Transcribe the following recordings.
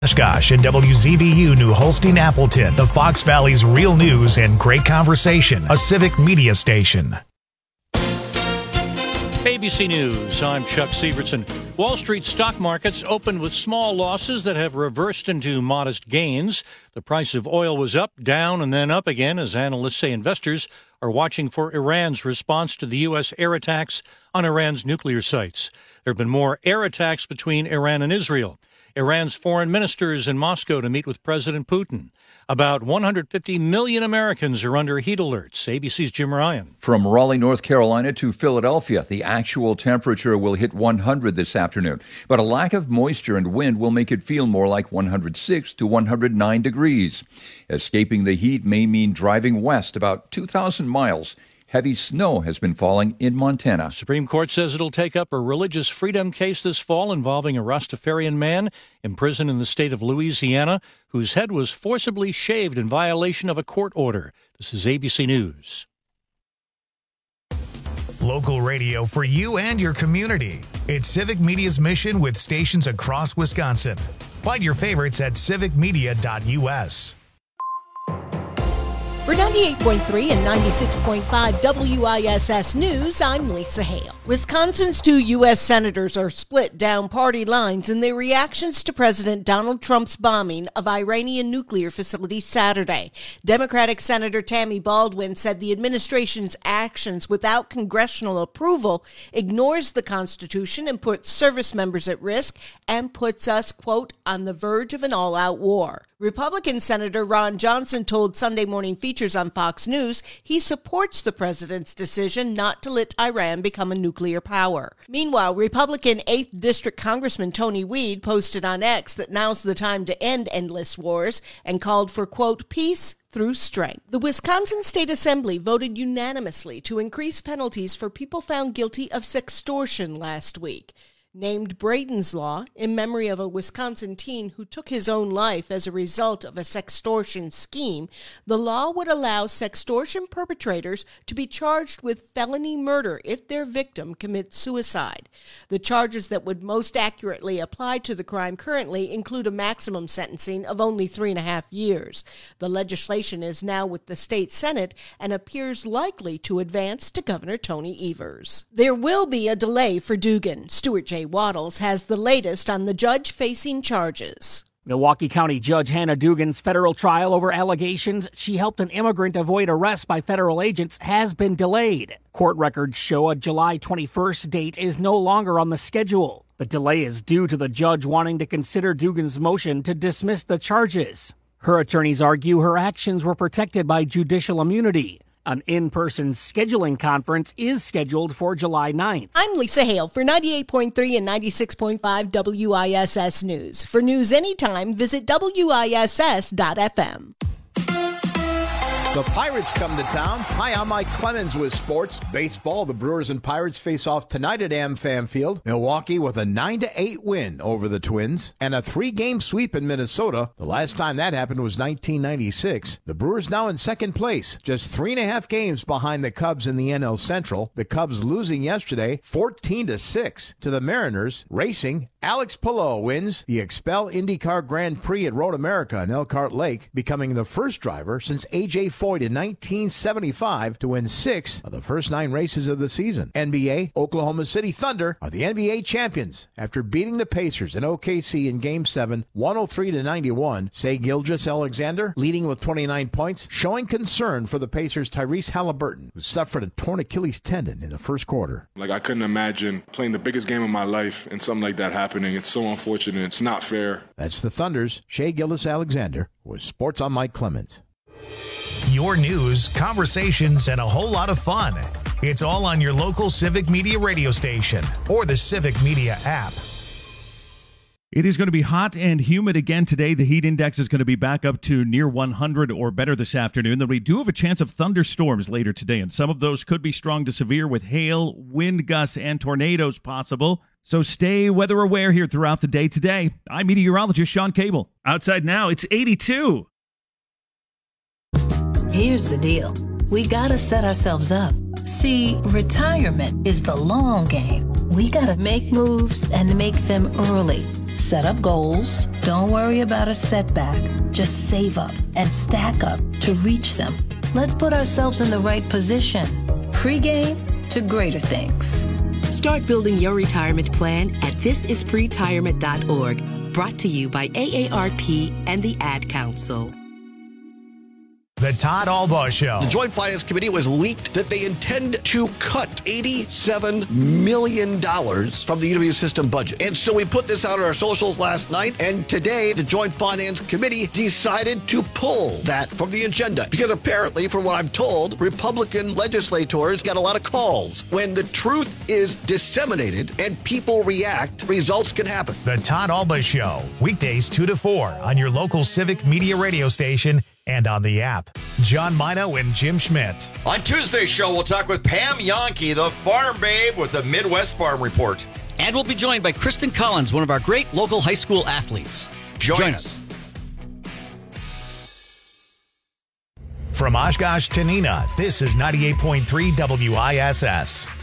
Oshkosh and WZBU New Holstein Appleton, the Fox Valley's real news and great conversation, a civic media station. ABC News, I'm Chuck Severson. Wall Street stock markets opened with small losses that have reversed into modest gains. The price of oil was up, down, and then up again as analysts say investors are watching for Iran's response to the U.S. air attacks on Iran's nuclear sites. There have been more air attacks between Iran and Israel. Iran's foreign minister is in Moscow to meet with President Putin. About 150 million Americans are under heat alerts. ABC's Jim Ryan. From Raleigh, North Carolina to Philadelphia, the actual temperature will hit 100 this afternoon. But a lack of moisture and wind will make it feel more like 106 to 109 degrees. Escaping the heat may mean driving west about 2,000 miles. Heavy snow has been falling in Montana. Supreme Court says it'll take up a religious freedom case this fall involving a Rastafarian man imprisoned in the state of Louisiana whose head was forcibly shaved in violation of a court order. This is ABC News. Local radio for you and your community. It's Civic Media's mission with stations across Wisconsin. Find your favorites at civicmedia.us. For 98.3 and 96.5 WISS News, I'm Lisa Hale. Wisconsin's two U.S. senators are split down party lines in their reactions to President Donald Trump's bombing of Iranian nuclear facilities Saturday. Democratic Senator Tammy Baldwin said the administration's actions without congressional approval ignores the Constitution and puts service members at risk and puts us, quote, on the verge of an all-out war. Republican Senator Ron Johnson told Sunday Morning Features on Fox News he supports the president's decision not to let Iran become a nuclear power. Meanwhile, Republican 8th District Congressman Tony Weed posted on X that now's the time to end endless wars and called for, quote, peace through strength. The Wisconsin State Assembly voted unanimously to increase penalties for people found guilty of sextortion last week. Named Braden's Law, in memory of a Wisconsin teen who took his own life as a result of a sextortion scheme, the law would allow sextortion perpetrators to be charged with felony murder if their victim commits suicide. The charges that would most accurately apply to the crime currently include a maximum sentencing of only 3.5 years. The legislation is now with the state Senate and appears likely to advance to Governor Tony Evers. There will be a delay for Dugan. Stuart J. Waddles has the latest on the judge facing charges. Milwaukee County Judge Hannah Dugan's federal trial over allegations she helped an immigrant avoid arrest by federal agents has been delayed. Court records show a July 21st date is no longer on the schedule. The delay is due to the judge wanting to consider Dugan's motion to dismiss the charges. Her attorneys argue her actions were protected by judicial immunity. An in-person scheduling conference is scheduled for July 9th. I'm Lisa Hale for 98.3 and 96.5 WISS News. For news anytime, visit WISS.FM. The Pirates come to town. Hi, I'm Mike Clemens with sports. Baseball, the Brewers and Pirates face off tonight at AmFam Field. Milwaukee with a 9-8 win over the Twins and a 3-game sweep in Minnesota. The last time that happened was 1996. The Brewers now in second place, just 3.5 games behind the Cubs in the NL Central. The Cubs losing yesterday 14-6 to the Mariners. Racing, Alex Palou wins the Expel IndyCar Grand Prix at Road America in Elkhart Lake, becoming the first driver since A.J. Foyt in 1975 to win 6 of the first 9 races of the season. NBA, Oklahoma City Thunder are the NBA champions after beating the Pacers in OKC in Game 7, 103-91. Shai Gilgeous-Alexander leading with 29 points, showing concern for the Pacers' Tyrese Halliburton, who suffered a torn Achilles tendon in the first quarter. I couldn't imagine playing the biggest game of my life and something like that happening. It's so unfortunate. It's not fair. That's the Thunder's Shai Gilgeous-Alexander with Sports on Mike Clemens. Your news, conversations, and a whole lot of fun. It's all on your local Civic Media radio station or the Civic Media app. It is going to be hot and humid again today. The heat index is going to be back up to near 100 or better this afternoon. Then we do have a chance of thunderstorms later today, and some of those could be strong to severe with hail, wind gusts, and tornadoes possible. So stay weather aware here throughout the day today. I'm meteorologist Sean Cable. Outside now, it's 82. Here's the deal. We gotta set ourselves up. See, retirement is the long game. We gotta make moves and make them early Set up goals. Don't worry about a setback. Just save up and stack up to reach them. Let's put ourselves in the right position. Pre-game to greater things. Start building your retirement plan at thisispretirement.org. Brought to you by AARP and the Ad Council. The Todd Albaugh Show. The Joint Finance Committee was leaked that they intend to cut $87 million from the UW system budget. And so we put this out on our socials last night, and today the Joint Finance Committee decided to pull that from the agenda. Because apparently, from what I'm told, Republican legislators got a lot of calls. When the truth is disseminated and people react, results can happen. The Todd Albaugh Show, weekdays 2 to 4 on your local Civic Media radio station and on the app. John Mino and Jim Schmidt. On Tuesday's show, we'll talk with Pam Yonke, the farm babe with the Midwest Farm Report. And we'll be joined by Kristen Collins, one of our great local high school athletes. Join us. From Oshkosh to Neenah, this is 98.3 WISS.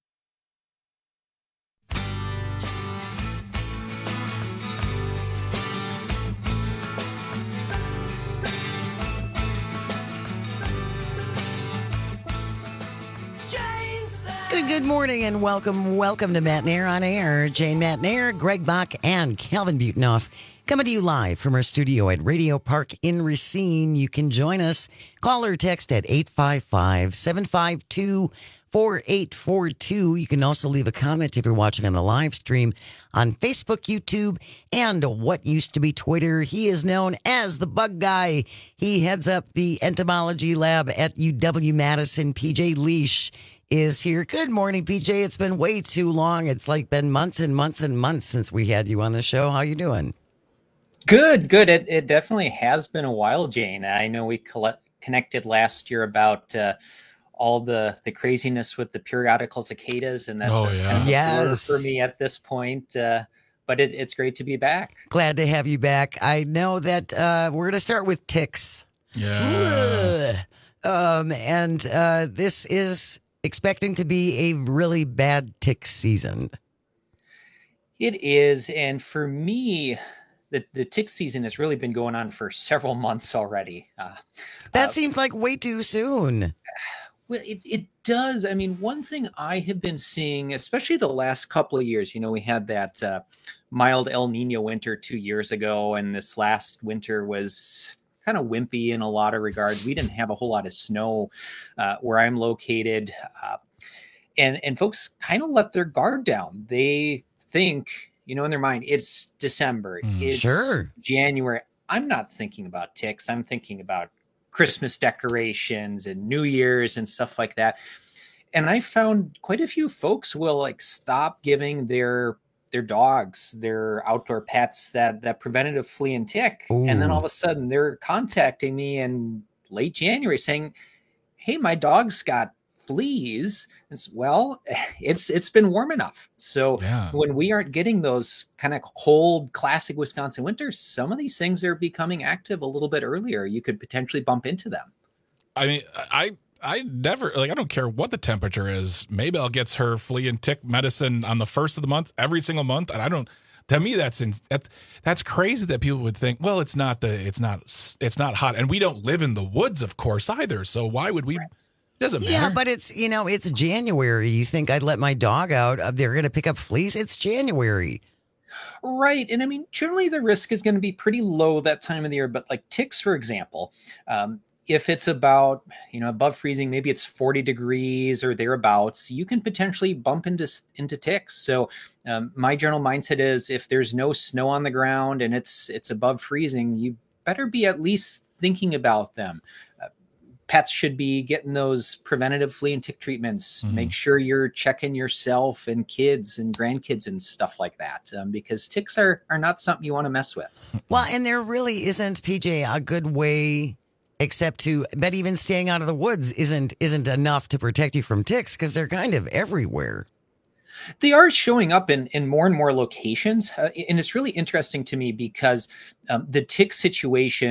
Good morning and welcome to Matt Nair on Air. Jane Matt Nair, Greg Bach, and Calvin Butenoff coming to you live from our studio at Radio Park in Racine. You can join us. Call or text at 855-752-4842. You can also leave a comment if you're watching on the live stream on Facebook, YouTube, and what used to be Twitter. He is known as the Bug Guy. He heads up the entomology lab at UW-Madison. PJ Leash is here. Good morning, PJ. It's been way too long. It's like been months and months and months since we had you on the show. How you doing? Good. It definitely has been a while, Jane. I know we connected last year about all the craziness with the periodical cicadas, and that's kind of a blur for me at this point. But it's great to be back. Glad to have you back. I know that we're going to start with ticks. Yeah. This is expecting to be a really bad tick season. It is. And for me, the tick season has really been going on for several months already. That seems like way too soon. Well, it does. I mean, one thing I have been seeing, especially the last couple of years, we had that mild El Nino winter 2 years ago, and this last winter was kind of wimpy in a lot of regards. We didn't have a whole lot of snow where I'm located. And folks kind of let their guard down. They think, in their mind, it's December, it's January. I'm not thinking about ticks. I'm thinking about Christmas decorations and New Year's and stuff like that. And I found quite a few folks will stop giving their dogs, their outdoor pets, that preventative flea and tick. Ooh. And then all of a sudden they're contacting me in late January saying, hey, my dog's got fleas. It's been warm enough. So when we aren't getting those kind of cold, classic Wisconsin winters, some of these things are becoming active a little bit earlier. You could potentially bump into them. I mean, I never, I don't care what the temperature is. Maybe I'll get her flea and tick medicine on the first of the month, every single month. And to me, that's crazy that people would think, well, it's not hot. And we don't live in the woods, of course, either. So why would we? Doesn't matter. Yeah, but it's January. You think I'd let my dog out? They're going to pick up fleas. It's January. Right. And I mean, generally the risk is going to be pretty low that time of the year. But like ticks, for example, if it's about, above freezing, maybe it's 40 degrees or thereabouts, you can potentially bump into ticks. So my general mindset is if there's no snow on the ground and it's above freezing, you better be at least thinking about them. Pets should be getting those preventative flea and tick treatments. Mm-hmm. Make sure you're checking yourself and kids and grandkids and stuff like that, because ticks are not something you want to mess with. Well, and there really isn't, PJ, a good way but even staying out of the woods isn't enough to protect you from ticks because they're kind of everywhere. They are showing up in more and more locations. And it's really interesting to me because the tick situation,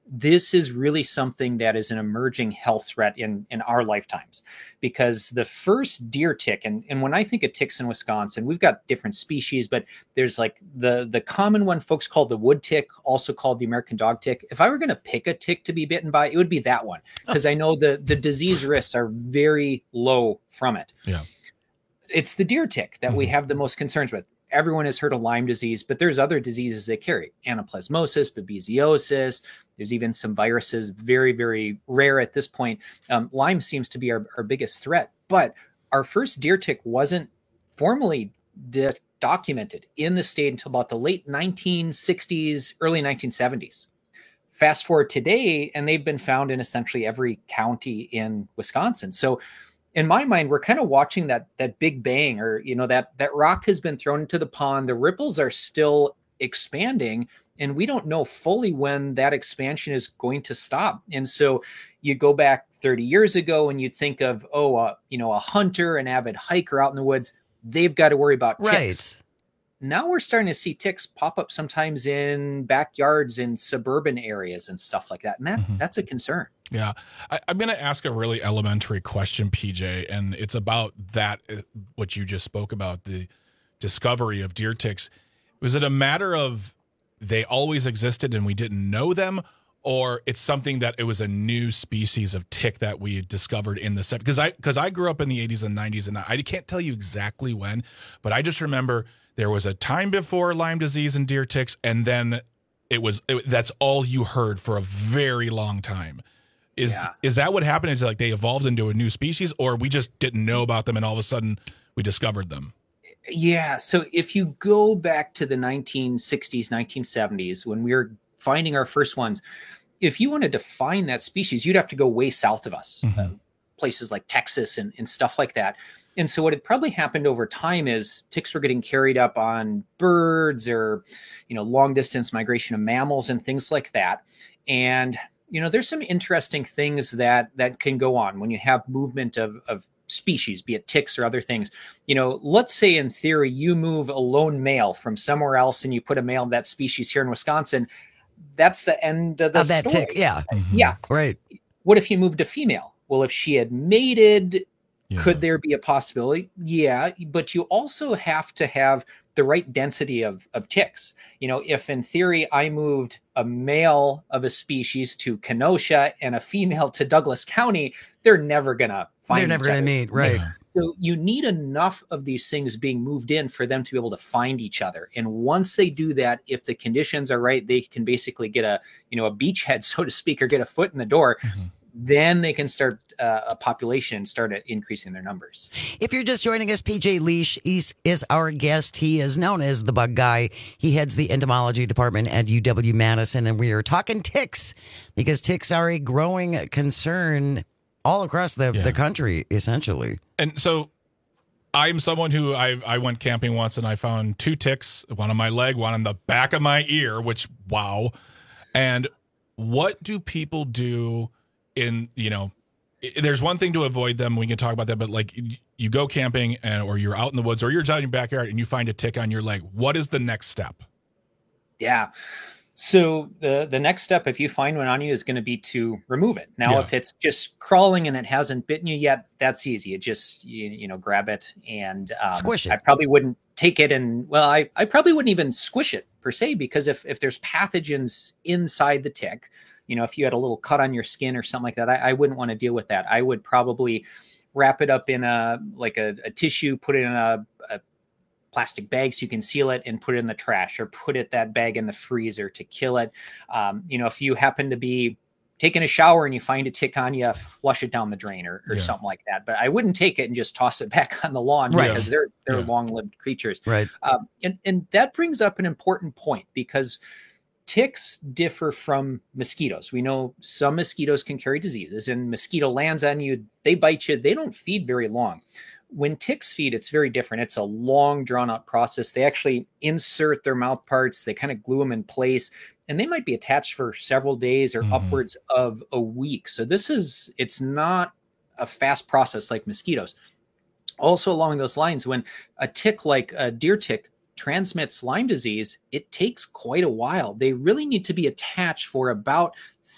this is really something that is an emerging health threat in our lifetimes, because the first deer tick, and when I think of ticks in Wisconsin, we've got different species, but there's like the common one folks call the wood tick, also called the American dog tick. If I were going to pick a tick to be bitten by, it would be that one, because I know the disease risks are very low from it. Yeah. It's the deer tick that we have the most concerns with. Everyone has heard of Lyme disease, but there's other diseases they carry. Anaplasmosis, babesiosis. There's even some viruses, very, very rare at this point. Lyme seems to be our biggest threat. But our first deer tick wasn't formally documented in the state until about the late 1960s, early 1970s. Fast forward today, and they've been found in essentially every county in Wisconsin. So in my mind, we're kind of watching that big bang, or, that rock has been thrown into the pond. The ripples are still expanding, and we don't know fully when that expansion is going to stop. And so you go back 30 years ago and you'd think of, a hunter, an avid hiker out in the woods, they've got to worry about ticks. Right. Now we're starting to see ticks pop up sometimes in backyards in suburban areas and stuff like that. And that's a concern. Yeah. I'm going to ask a really elementary question, PJ, and it's about that, what you just spoke about, the discovery of deer ticks. Was it a matter of they always existed and we didn't know them, or it's something that it was a new species of tick that we discovered in the 70s? Because I grew up in the 80s and 90s, and I can't tell you exactly when, but I just remember there was a time before Lyme disease and deer ticks, and then that's all you heard for a very long time. Is that what happened? Is it like they evolved into a new species, or we just didn't know about them and all of a sudden we discovered them? Yeah. So if you go back to the 1960s, 1970s, when we were finding our first ones, if you wanted to find that species, you'd have to go way south of us, places like Texas and stuff like that. And so what had probably happened over time is ticks were getting carried up on birds, or, long distance migration of mammals and things like that. And there's some interesting things that can go on when you have movement of species, be it ticks or other things. Let's say in theory, you move a lone male from somewhere else and you put a male of that species here in Wisconsin. That's the end of the story. That tick, yeah. Yeah. Right. What if you moved a female? Well, if she had mated, could there be a possibility? Yeah. But you also have to have the right density of ticks. If in theory I moved a male of a species to Kenosha and a female to Douglas County, they're never going to find each other. They're never going to meet, right? Yeah. So you need enough of these things being moved in for them to be able to find each other. And once they do that, if the conditions are right, they can basically get a beachhead, so to speak, or get a foot in the door. Then they can start a population and start increasing their numbers. If you're just joining us, PJ Leash is our guest. He is known as the Bug Guy. He heads the entomology department at UW-Madison, and we are talking ticks because ticks are a growing concern all across the country, essentially. And so I'm someone who I went camping once and I found 2 ticks, one on my leg, one on the back of my ear, which, wow. And what do people do there's one thing to avoid them. We can talk about that, but like you go camping or you're out in the woods or you're out in your backyard and you find a tick on your leg. What is the next step? Yeah. So the next step, if you find one on you, is going to be to remove it. Now, if it's just crawling and it hasn't bitten you yet, that's easy. It just, grab it and squish it. I probably wouldn't take it I probably wouldn't even squish it per se, because if there's pathogens inside the tick, if you had a little cut on your skin or something like that, I wouldn't want to deal with that. I would probably wrap it up in a tissue, put it in a plastic bag so you can seal it, and put it in the trash, or put that bag in the freezer to kill it. If you happen to be taking a shower and you find a tick on you, flush it down the drain or something like that. But I wouldn't take it and just toss it back on the lawn, because they're long-lived creatures. Right. And that brings up an important point, because ticks differ from mosquitoes. We know some mosquitoes can carry diseases, and mosquito lands on you, they bite you, they don't feed very long. When ticks feed, it's very different. It's a long, drawn-out process. They actually insert their mouth parts, they kind of glue them in place, and they might be attached for several days or upwards of a week. So it's not a fast process like mosquitoes. Also along those lines, when a tick like a deer tick transmits Lyme disease, it takes quite a while. They really need to be attached for about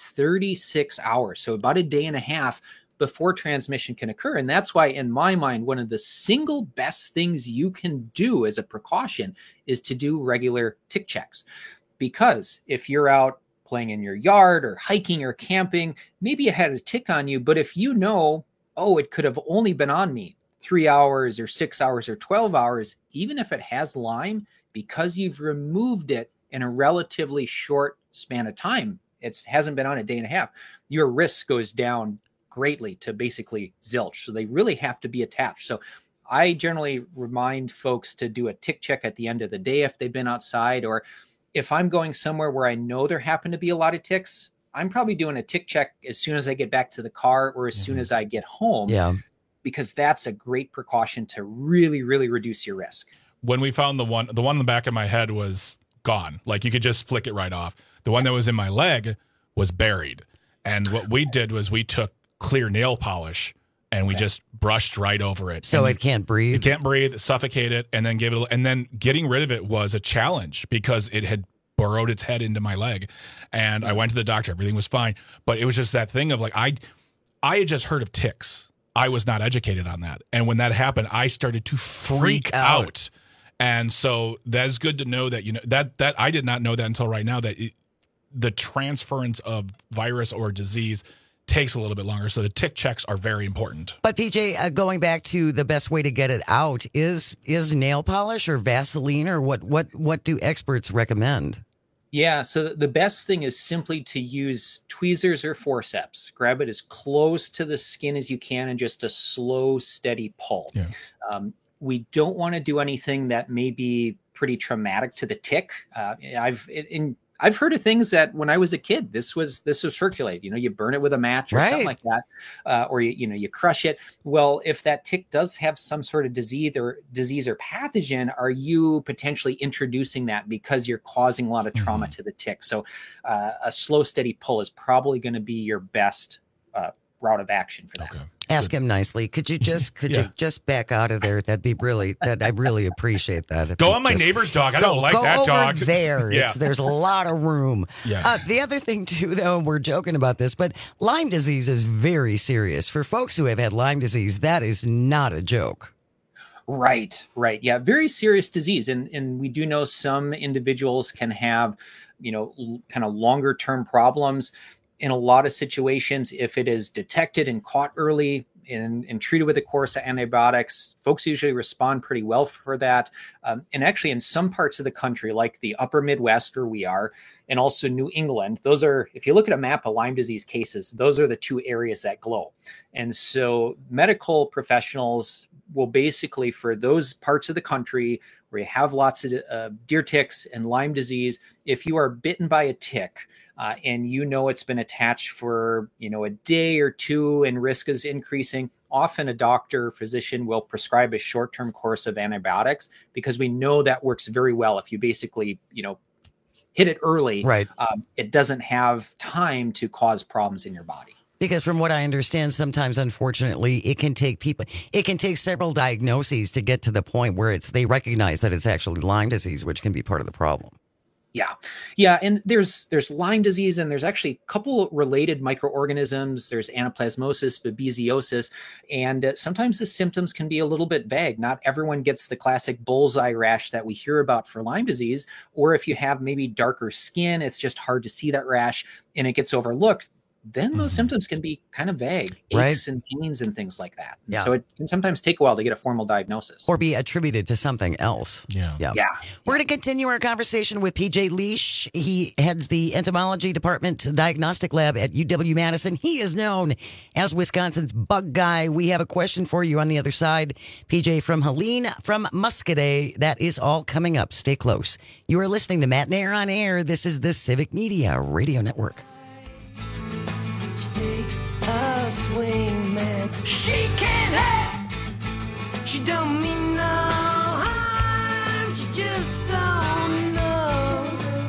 36 hours, so about a day and a half before transmission can occur. And that's why, in my mind, one of the single best things you can do as a precaution is to do regular tick checks. Because if you're out playing in your yard or hiking or camping, maybe you had a tick on you, but if you know, oh, it could have only been on me 3 hours or 6 hours or 12 hours, even if it has Lyme, because you've removed it in a relatively short span of time, it hasn't been on a day and a half, your risk goes down greatly to basically zilch. So they really have to be attached. So I generally remind folks to do a tick check at the end of the day if they've been outside, or if I'm going somewhere where I know there happen to be a lot of ticks, I'm probably doing a tick check as soon as I get back to the car or as soon as I get home. Yeah. Because that's a great precaution to really, really reduce your risk. When we found the one in the back of my head was gone. Like you could just flick it right off. The one that was in my leg was buried. And what we did was we took clear nail polish and we just brushed right over it. So and it can't breathe? It can't breathe, suffocate it, and then and then getting rid of it was a challenge because it had burrowed its head into my leg. And I went to the doctor, everything was fine. But it was just that thing of like, I had just heard of ticks. I was not educated on that. And when that happened, I started to freak out. And so that is good to know that, you know, that I did not know that until right now, that the transference of virus or disease takes a little bit longer. So the tick checks are very important. But PJ, going back to the best way to get it out is nail polish or Vaseline, or what do experts recommend? Yeah, so the best thing is simply to use tweezers or forceps. Grab it as close to the skin as you can and just a slow, steady pull. Yeah. We don't want to do anything that may be pretty traumatic to the tick. I've heard of things that when I was a kid, this was circulated. You know, you burn it with a match or something like that, or you crush it. Well, if that tick does have some sort of disease or pathogen, are you potentially introducing that because you're causing a lot of trauma to the tick? So, a slow, steady pull is probably going to be your best route of action for that. Okay. Ask him nicely. Could you just back out of there? I'd really appreciate that. Go on my neighbor's dog. I don't like that dog. Go over there. Yeah. There's a lot of room. Yeah. The other thing too, though, and we're joking about this, but Lyme disease is very serious. For folks who have had Lyme disease, that is not a joke. Right. Yeah, very serious disease. And we do know some individuals can have, kind of longer term problems. In a lot of situations, if it is detected and caught early and treated with a course of antibiotics, folks usually respond pretty well for that. And actually in some parts of the country, like the upper Midwest where we are, and also New England, those are, if you look at a map of Lyme disease cases, those are the two areas that glow. And so medical professionals will basically, for those parts of the country where you have lots of deer ticks and Lyme disease, if you are bitten by a tick, and it's been attached for, a day or two and risk is increasing, often a doctor or physician will prescribe a short-term course of antibiotics because we know that works very well. If you basically, hit it early, right. It doesn't have time to cause problems in your body. Because from what I understand, sometimes, unfortunately, it can take several diagnoses to get to the point where they recognize that it's actually Lyme disease, which can be part of the problem. Yeah. And there's Lyme disease, and there's actually a couple related microorganisms. There's anaplasmosis, babesiosis, and sometimes the symptoms can be a little bit vague. Not everyone gets the classic bullseye rash that we hear about for Lyme disease, or if you have maybe darker skin, it's just hard to see that rash and it gets overlooked. Then those symptoms can be kind of vague, aches and pains and things like that. And so it can sometimes take a while to get a formal diagnosis. Or be attributed to something else. Yeah. We're going to continue our conversation with PJ Leash. He heads the entomology department diagnostic lab at UW-Madison. He is known as Wisconsin's bug guy. We have a question for you on the other side. PJ from Helene from Muscadet. That is all coming up. Stay close. You are listening to Matt and Air on Air. This is the Civic Media Radio Network. A swing man, she can't have. She don't mean no harm. She just don't know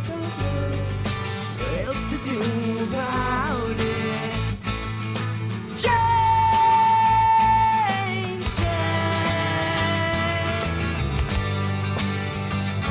what else to do about it. Jane says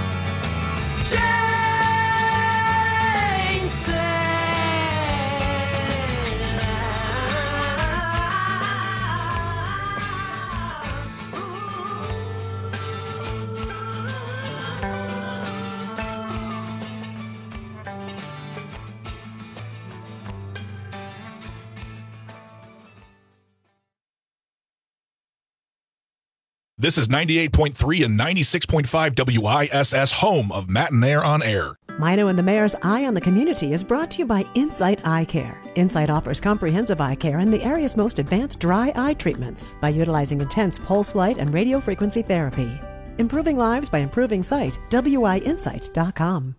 This is 98.3 and 96.5 WISS, home of Matt and Air on Air. Mino and the Mayor's Eye on the Community is brought to you by Insight Eye Care. Insight offers comprehensive eye care and the area's most advanced dry eye treatments by utilizing intense pulse light and radio frequency therapy. Improving lives by improving sight. WIinsight.com.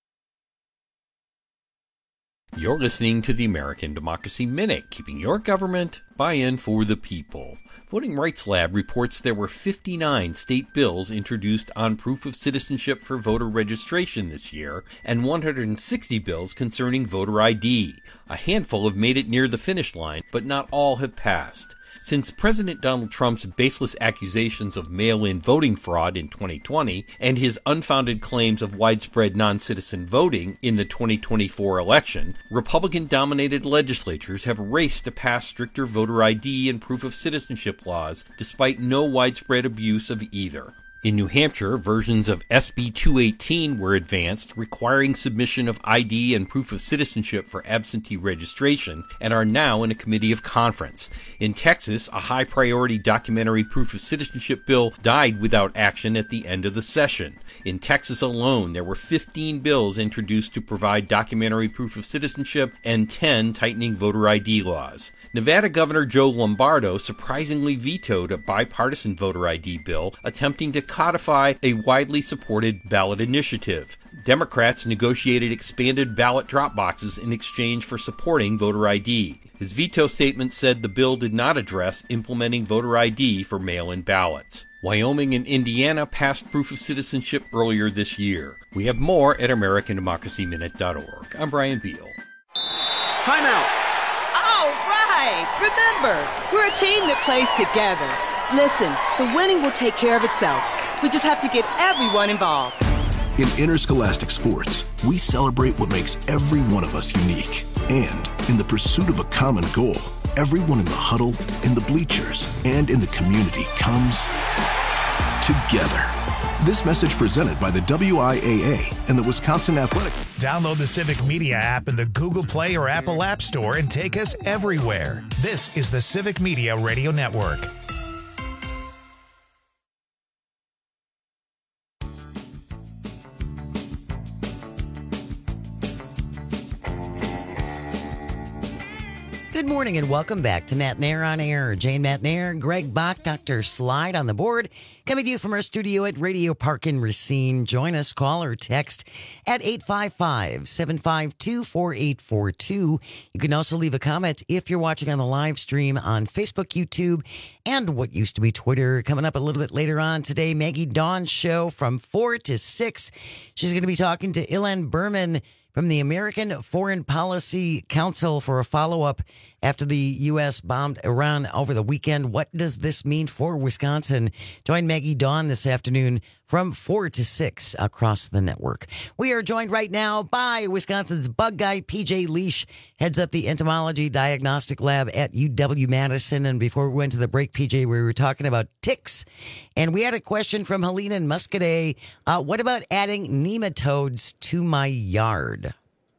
You're listening to the American Democracy Minute, keeping your government by and for the people. Voting Rights Lab reports there were 59 state bills introduced on proof of citizenship for voter registration this year, and 160 bills concerning voter ID. A handful have made it near the finish line, but not all have passed. Since President Donald Trump's baseless accusations of mail-in voting fraud in 2020 and his unfounded claims of widespread non-citizen voting in the 2024 election, Republican-dominated legislatures have raced to pass stricter voter ID and proof of citizenship laws despite no widespread abuse of either. In New Hampshire, versions of SB 218 were advanced, requiring submission of ID and proof of citizenship for absentee registration, and are now in a committee of conference. In Texas, a high-priority documentary proof of citizenship bill died without action at the end of the session. In Texas alone, there were 15 bills introduced to provide documentary proof of citizenship and 10 tightening voter ID laws. Nevada Governor Joe Lombardo surprisingly vetoed a bipartisan voter ID bill attempting to codify a widely supported ballot initiative. Democrats negotiated expanded ballot drop boxes in exchange for supporting voter ID. His veto statement said the bill did not address implementing voter ID for mail-in ballots. Wyoming and Indiana passed proof of citizenship earlier this year. We have more at AmericanDemocracyMinute.org. I'm Brian Beal. Timeout. All right. Remember, we're a team that plays together. Listen, the winning will take care of itself. We just have to get everyone involved. In interscholastic sports, we celebrate what makes every one of us unique. And in the pursuit of a common goal, everyone in the huddle, in the bleachers, and in the community comes together. This message presented by the WIAA and the Wisconsin Athletic. Download the Civic Media app in the Google Play or Apple App Store and take us everywhere. This is the Civic Media Radio Network. Good morning and welcome back to Matt Nair on Air. Jane Matt Nair, Greg Bach, Dr. Slide on the board. Coming to you from our studio at Radio Park in Racine. Join us, call or text at 855-752-4842. You can also leave a comment if you're watching on the live stream on Facebook, YouTube, and what used to be Twitter. Coming up a little bit later on today, Maggie Dawn's show from 4 to 6. She's going to be talking to Ilan Berman from the American Foreign Policy Council for a follow-up after the U.S. bombed Iran over the weekend. What does this mean for Wisconsin? Join Maggie Dawn this afternoon from 4 to 6 across the network. We are joined right now by Wisconsin's bug guy, PJ Leash, heads up the entomology diagnostic lab at UW-Madison. And before we went to the break, PJ, we were talking about ticks. And we had a question from Helena in Muscadet. What about adding nematodes to my yard?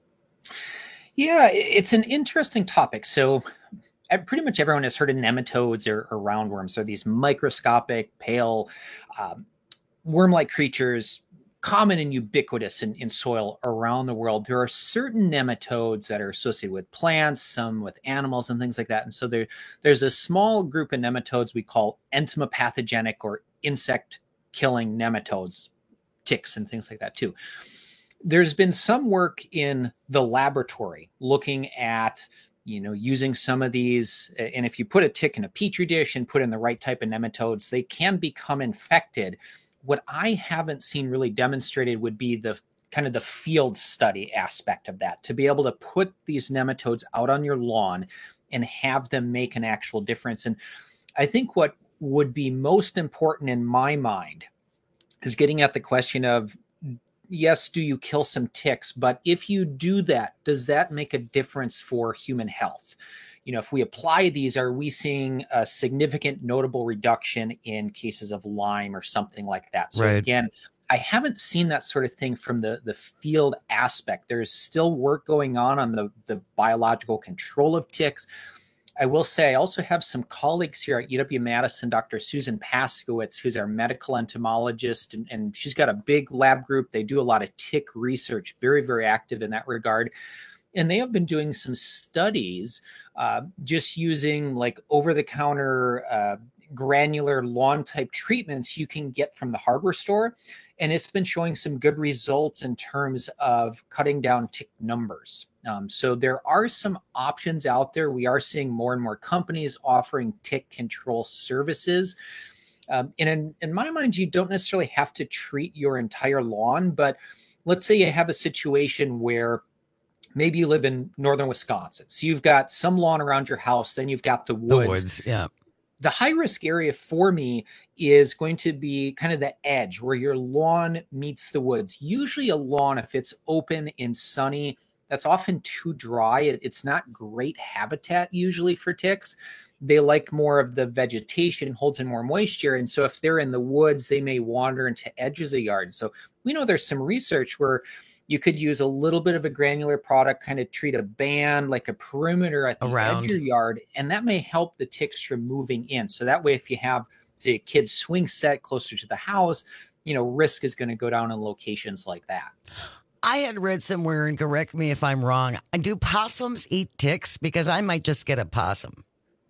Yeah, it's an interesting topic. So pretty much everyone has heard of nematodes or roundworms. So these microscopic, pale, worm-like creatures, common and ubiquitous in soil around the world. There are certain nematodes that are associated with plants, some with animals and things like that. And so there's a small group of nematodes we call entomopathogenic or insect-killing nematodes, ticks and things like that too. There's been some work in the laboratory looking at, using some of these. And if you put a tick in a petri dish and put in the right type of nematodes, they can become infected. What I haven't seen really demonstrated would be the kind of the field study aspect of that, to be able to put these nematodes out on your lawn and have them make an actual difference. And I think what would be most important in my mind is getting at the question of, yes, do you kill some ticks? But if you do that, does that make a difference for human health? If we apply these, are we seeing a significant notable reduction in cases of Lyme or something like that? So Again, I haven't seen that sort of thing from the field aspect. There's still work going on the biological control of ticks. I will say I also have some colleagues here at UW-Madison, Dr. Susan Paskowitz, who's our medical entomologist, and she's got a big lab group. They do a lot of tick research, very, very active in that regard. And they have been doing some studies just using like over-the-counter granular lawn-type treatments you can get from the hardware store. And it's been showing some good results in terms of cutting down tick numbers. So there are some options out there. We are seeing more and more companies offering tick control services. And in my mind, you don't necessarily have to treat your entire lawn, but let's say you have a situation where maybe you live in northern Wisconsin. So you've got some lawn around your house, then you've got the woods. Yeah. The high risk area for me is going to be kind of the edge where your lawn meets the woods. Usually a lawn, if it's open and sunny, that's often too dry. It's not great habitat usually for ticks. They like more of the vegetation, holds in more moisture. And so if they're in the woods, they may wander into edges of yard. So we know there's some research where you could use a little bit of a granular product, kind of treat a band, like a perimeter at the edge of your yard, and that may help the ticks from moving in. So that way, if you have, say, a kid's swing set closer to the house, risk is going to go down in locations like that. I had read somewhere, and correct me if I'm wrong, do possums eat ticks? Because I might just get a possum.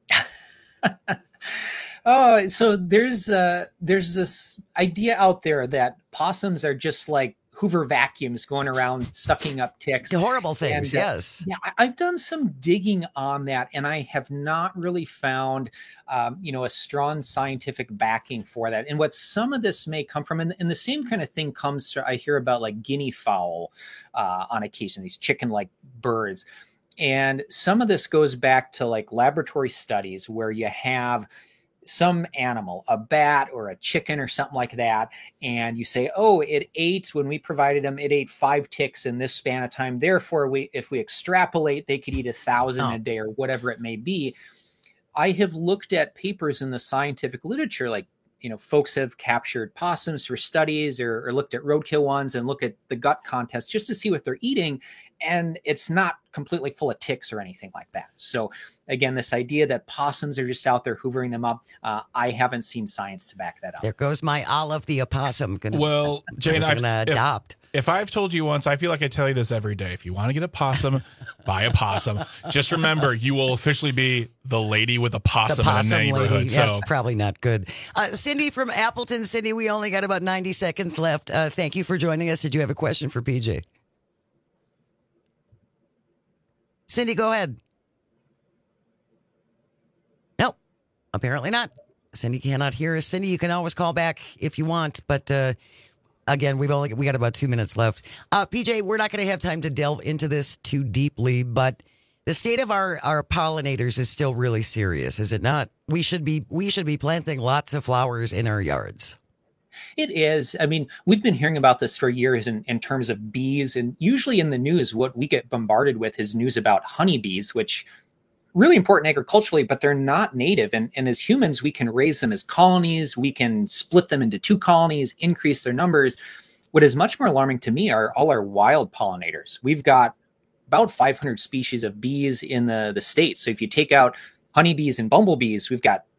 Oh, so there's this idea out there that possums are just like Hoover vacuums going around sucking up ticks. Horrible things, and, yes. Yeah, I've done some digging on that, and I have not really found, a strong scientific backing for that. And what some of this may come from, and the same kind of thing comes to, I hear about like guinea fowl on occasion, these chicken-like birds. And some of this goes back to like laboratory studies where you have some animal, a bat or a chicken or something like that, and you say, oh, it ate, when we provided them, it ate 5 ticks in this span of time. Therefore, if we extrapolate, they could eat 1,000 a day or whatever it may be. I have looked at papers in the scientific literature, like, folks have captured possums for studies or looked at roadkill ones and look at the gut contest just to see what they're eating. And it's not completely full of ticks or anything like that. So again, this idea that possums are just out there hoovering them up, I haven't seen science to back that up. There goes my Olive the opossum. Well, Jane, I'm going to adopt. If I've told you once, I feel like I tell you this every day. If you want to get a possum, buy a possum. Just remember, you will officially be the lady with a possum in the neighborhood. Lady. So. That's probably not good. Cindy from Appleton. Cindy, we only got about 90 seconds left. Thank you for joining us. Did you have a question for PJ? Cindy, go ahead. No, apparently not. Cindy cannot hear us. Cindy, you can always call back if you want, but again, we got about 2 minutes left. PJ, we're not going to have time to delve into this too deeply, but the state of our pollinators is still really serious, is it not? We should be planting lots of flowers in our yards. It is. I mean, we've been hearing about this for years in terms of bees, and usually in the news, what we get bombarded with is news about honeybees, which really important agriculturally, but they're not native. And as humans, we can raise them as colonies. We can split them into 2 colonies, increase their numbers. What is much more alarming to me are all our wild pollinators. We've got about 500 species of bees in the States. So if you take out honeybees and bumblebees, we've got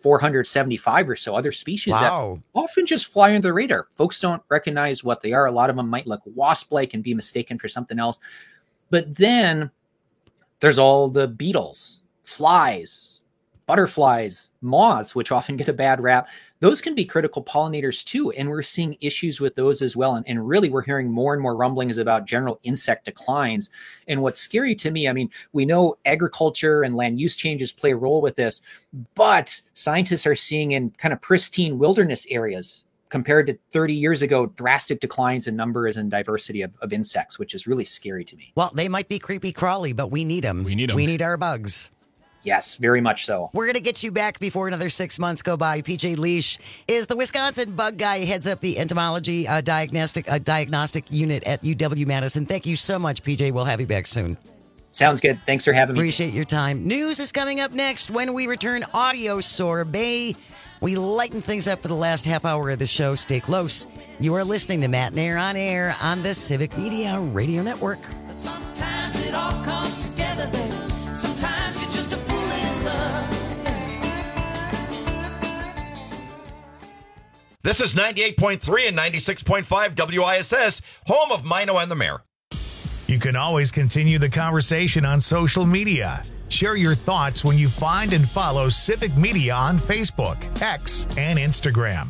475 or so other species that often just fly under the radar. Folks don't recognize what they are. A lot of them might look wasp-like and be mistaken for something else. But then there's all the beetles, flies, butterflies, moths, which often get a bad rap. Those can be critical pollinators too. And we're seeing issues with those as well. And really, we're hearing more and more rumblings about general insect declines. And what's scary to me, I mean, we know agriculture and land use changes play a role with this, but scientists are seeing in kind of pristine wilderness areas compared to 30 years ago, drastic declines in numbers and diversity of insects, which is really scary to me. Well, they might be creepy crawly, but we need them. We need our bugs. Yes, very much so. We're going to get you back before another 6 months go by. PJ Leash is the Wisconsin bug guy, heads up the entomology diagnostic unit at UW-Madison. Thank you so much, PJ. We'll have you back soon. Sounds good. Thanks for having me. Appreciate your time. News is coming up next. When we return, audio sorbet. We lighten things up for the last half hour of the show. Stay close. You are listening to Matt and Air on Air on the Civic Media Radio Network. Sometimes it all comes together, baby. Sometimes you're just a fool in love. This is 98.3 and 96.5 WISS, home of Mino and the Mayor. You can always continue the conversation on social media. Share your thoughts when you find and follow Civic Media on Facebook, X, and Instagram.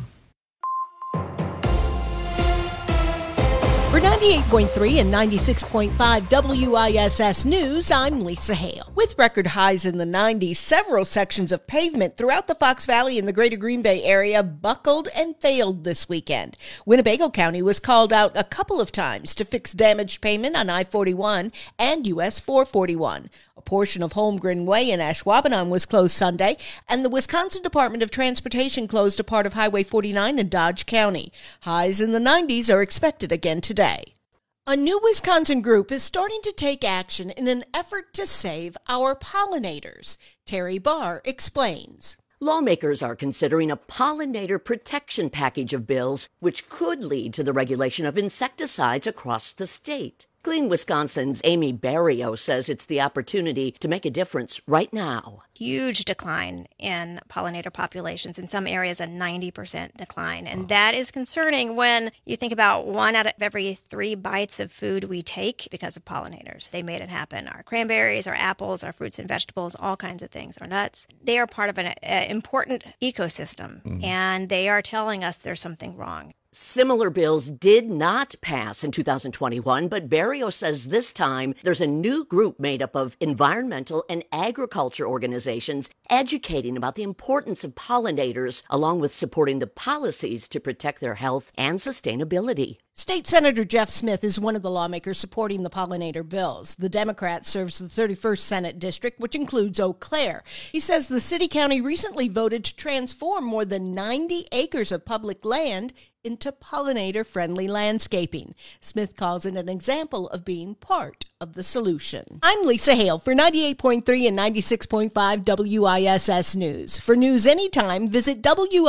For 98.3 and 96.5 WISS News, I'm Lisa Hale. With record highs in the 90s, several sections of pavement throughout the Fox Valley and the greater Green Bay area buckled and failed this weekend. Winnebago County was called out a couple of times to fix damaged pavement on I-41 and US 441. A portion of Holmgren Way in Ashwaubenon was closed Sunday, and the Wisconsin Department of Transportation closed a part of Highway 49 in Dodge County. Highs in the 90s are expected again today. A new Wisconsin group is starting to take action in an effort to save our pollinators. Terry Barr explains. Lawmakers are considering a pollinator protection package of bills, which could lead to the regulation of insecticides across the state. Clean Wisconsin's Amy Barrio says it's the opportunity to make a difference right now. Huge decline in pollinator populations, in some areas a 90% decline. And that is concerning when you think about 1 out of every 3 bites of food we take because of pollinators. They made it happen. Our cranberries, our apples, our fruits and vegetables, all kinds of things, our nuts. They are part of an important ecosystem, and they are telling us there's something wrong. Similar bills did not pass in 2021, but Barrio says this time there's a new group made up of environmental and agriculture organizations educating about the importance of pollinators, along with supporting the policies to protect their health and sustainability. State Senator Jeff Smith is one of the lawmakers supporting the pollinator bills. The Democrat serves the 31st Senate District, which includes Eau Claire. He says the city-county recently voted to transform more than 90 acres of public land into pollinator-friendly landscaping. Smith calls it an example of being part of the solution. I'm Lisa Hale for 98.3 and 96.5 WISS News. For news anytime, visit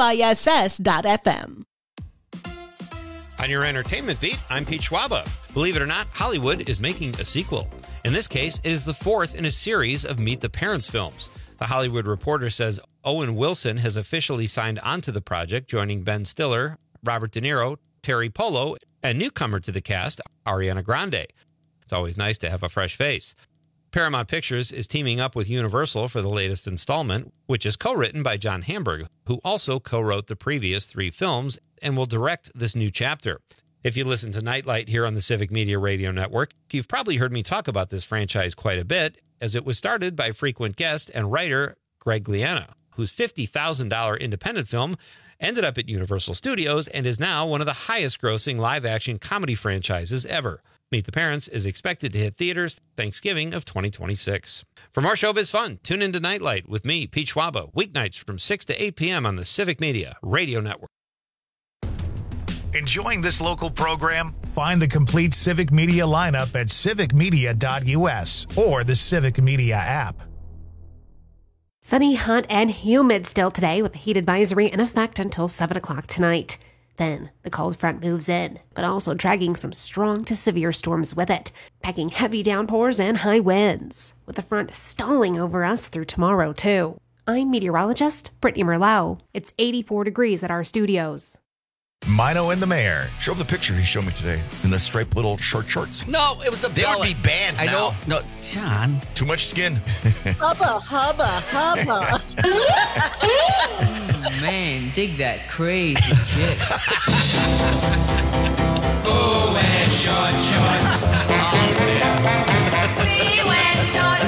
WISS.FM. On your entertainment beat, I'm Pete Schwaba. Believe it or not, Hollywood is making a sequel. In this case, it is the 4th in a series of Meet the Parents films. The Hollywood Reporter says Owen Wilson has officially signed onto the project, joining Ben Stiller, Robert De Niro, Terry Polo, and newcomer to the cast, Ariana Grande. It's always nice to have a fresh face. Paramount Pictures is teaming up with Universal for the latest installment, which is co-written by John Hamburg, who also co-wrote the previous 3 films and will direct this new chapter. If you listen to Nightlight here on the Civic Media Radio Network, you've probably heard me talk about this franchise quite a bit, as it was started by frequent guest and writer Greg Liana, whose $50,000 independent film ended up at Universal Studios and is now one of the highest-grossing live-action comedy franchises ever. Meet the Parents is expected to hit theaters Thanksgiving of 2026. For more showbiz fun, tune into Nightlight with me, Pete Schwaba, weeknights from 6 to 8 p.m. on the Civic Media Radio Network. Enjoying this local program? Find the complete Civic Media lineup at civicmedia.us or the Civic Media app. Sunny, hot, and humid still today with the heat advisory in effect until 7 o'clock tonight. Then the cold front moves in, but also dragging some strong to severe storms with it, packing heavy downpours and high winds, with the front stalling over us through tomorrow, too. I'm meteorologist Brittany Merlot. It's 84 degrees at our studios. Mino and the Mayor. Show the picture he showed me today in the striped little short shorts. No, it was the They belly. would be banned I now. know. No, John. Too much skin. Hubba, hubba, hubba. Oh, man, dig that crazy chick. Oh, wear short shorts. We wear short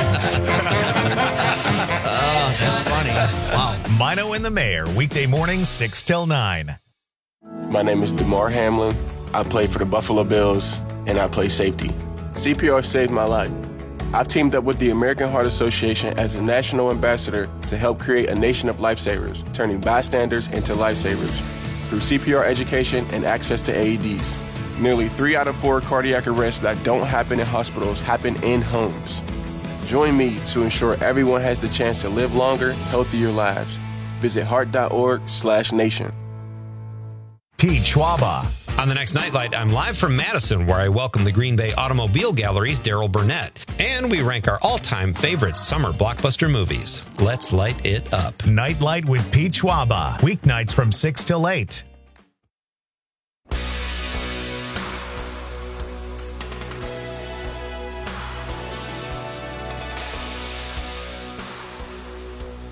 shorts. Oh, that's funny. Wow. Mino and the Mayor, weekday mornings 6 till 9. My name is DeMar Hamlin. I play for the Buffalo Bills, and I play safety. CPR saved my life. I've teamed up with the American Heart Association as a national ambassador to help create a nation of lifesavers, turning bystanders into lifesavers through CPR education and access to AEDs. Nearly 3 out of 4 cardiac arrests that don't happen in hospitals happen in homes. Join me to ensure everyone has the chance to live longer, healthier lives. Visit heart.org/nation. Pete Schwaba. On the next Nightlight, I'm live from Madison, where I welcome the Green Bay Automobile Gallery's Daryl Burnett. And we rank our all-time favorite summer blockbuster movies. Let's light it up. Nightlight with Pete Schwaba. Weeknights from 6 till 8.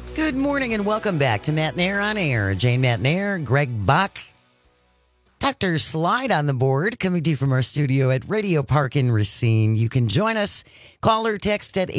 Good morning and welcome back to Matt Nair on Air. Jane Matt Nair, Greg Buck, Dr. Slide on the board, coming to you from our studio at Radio Park in Racine. You can join us. Call or text at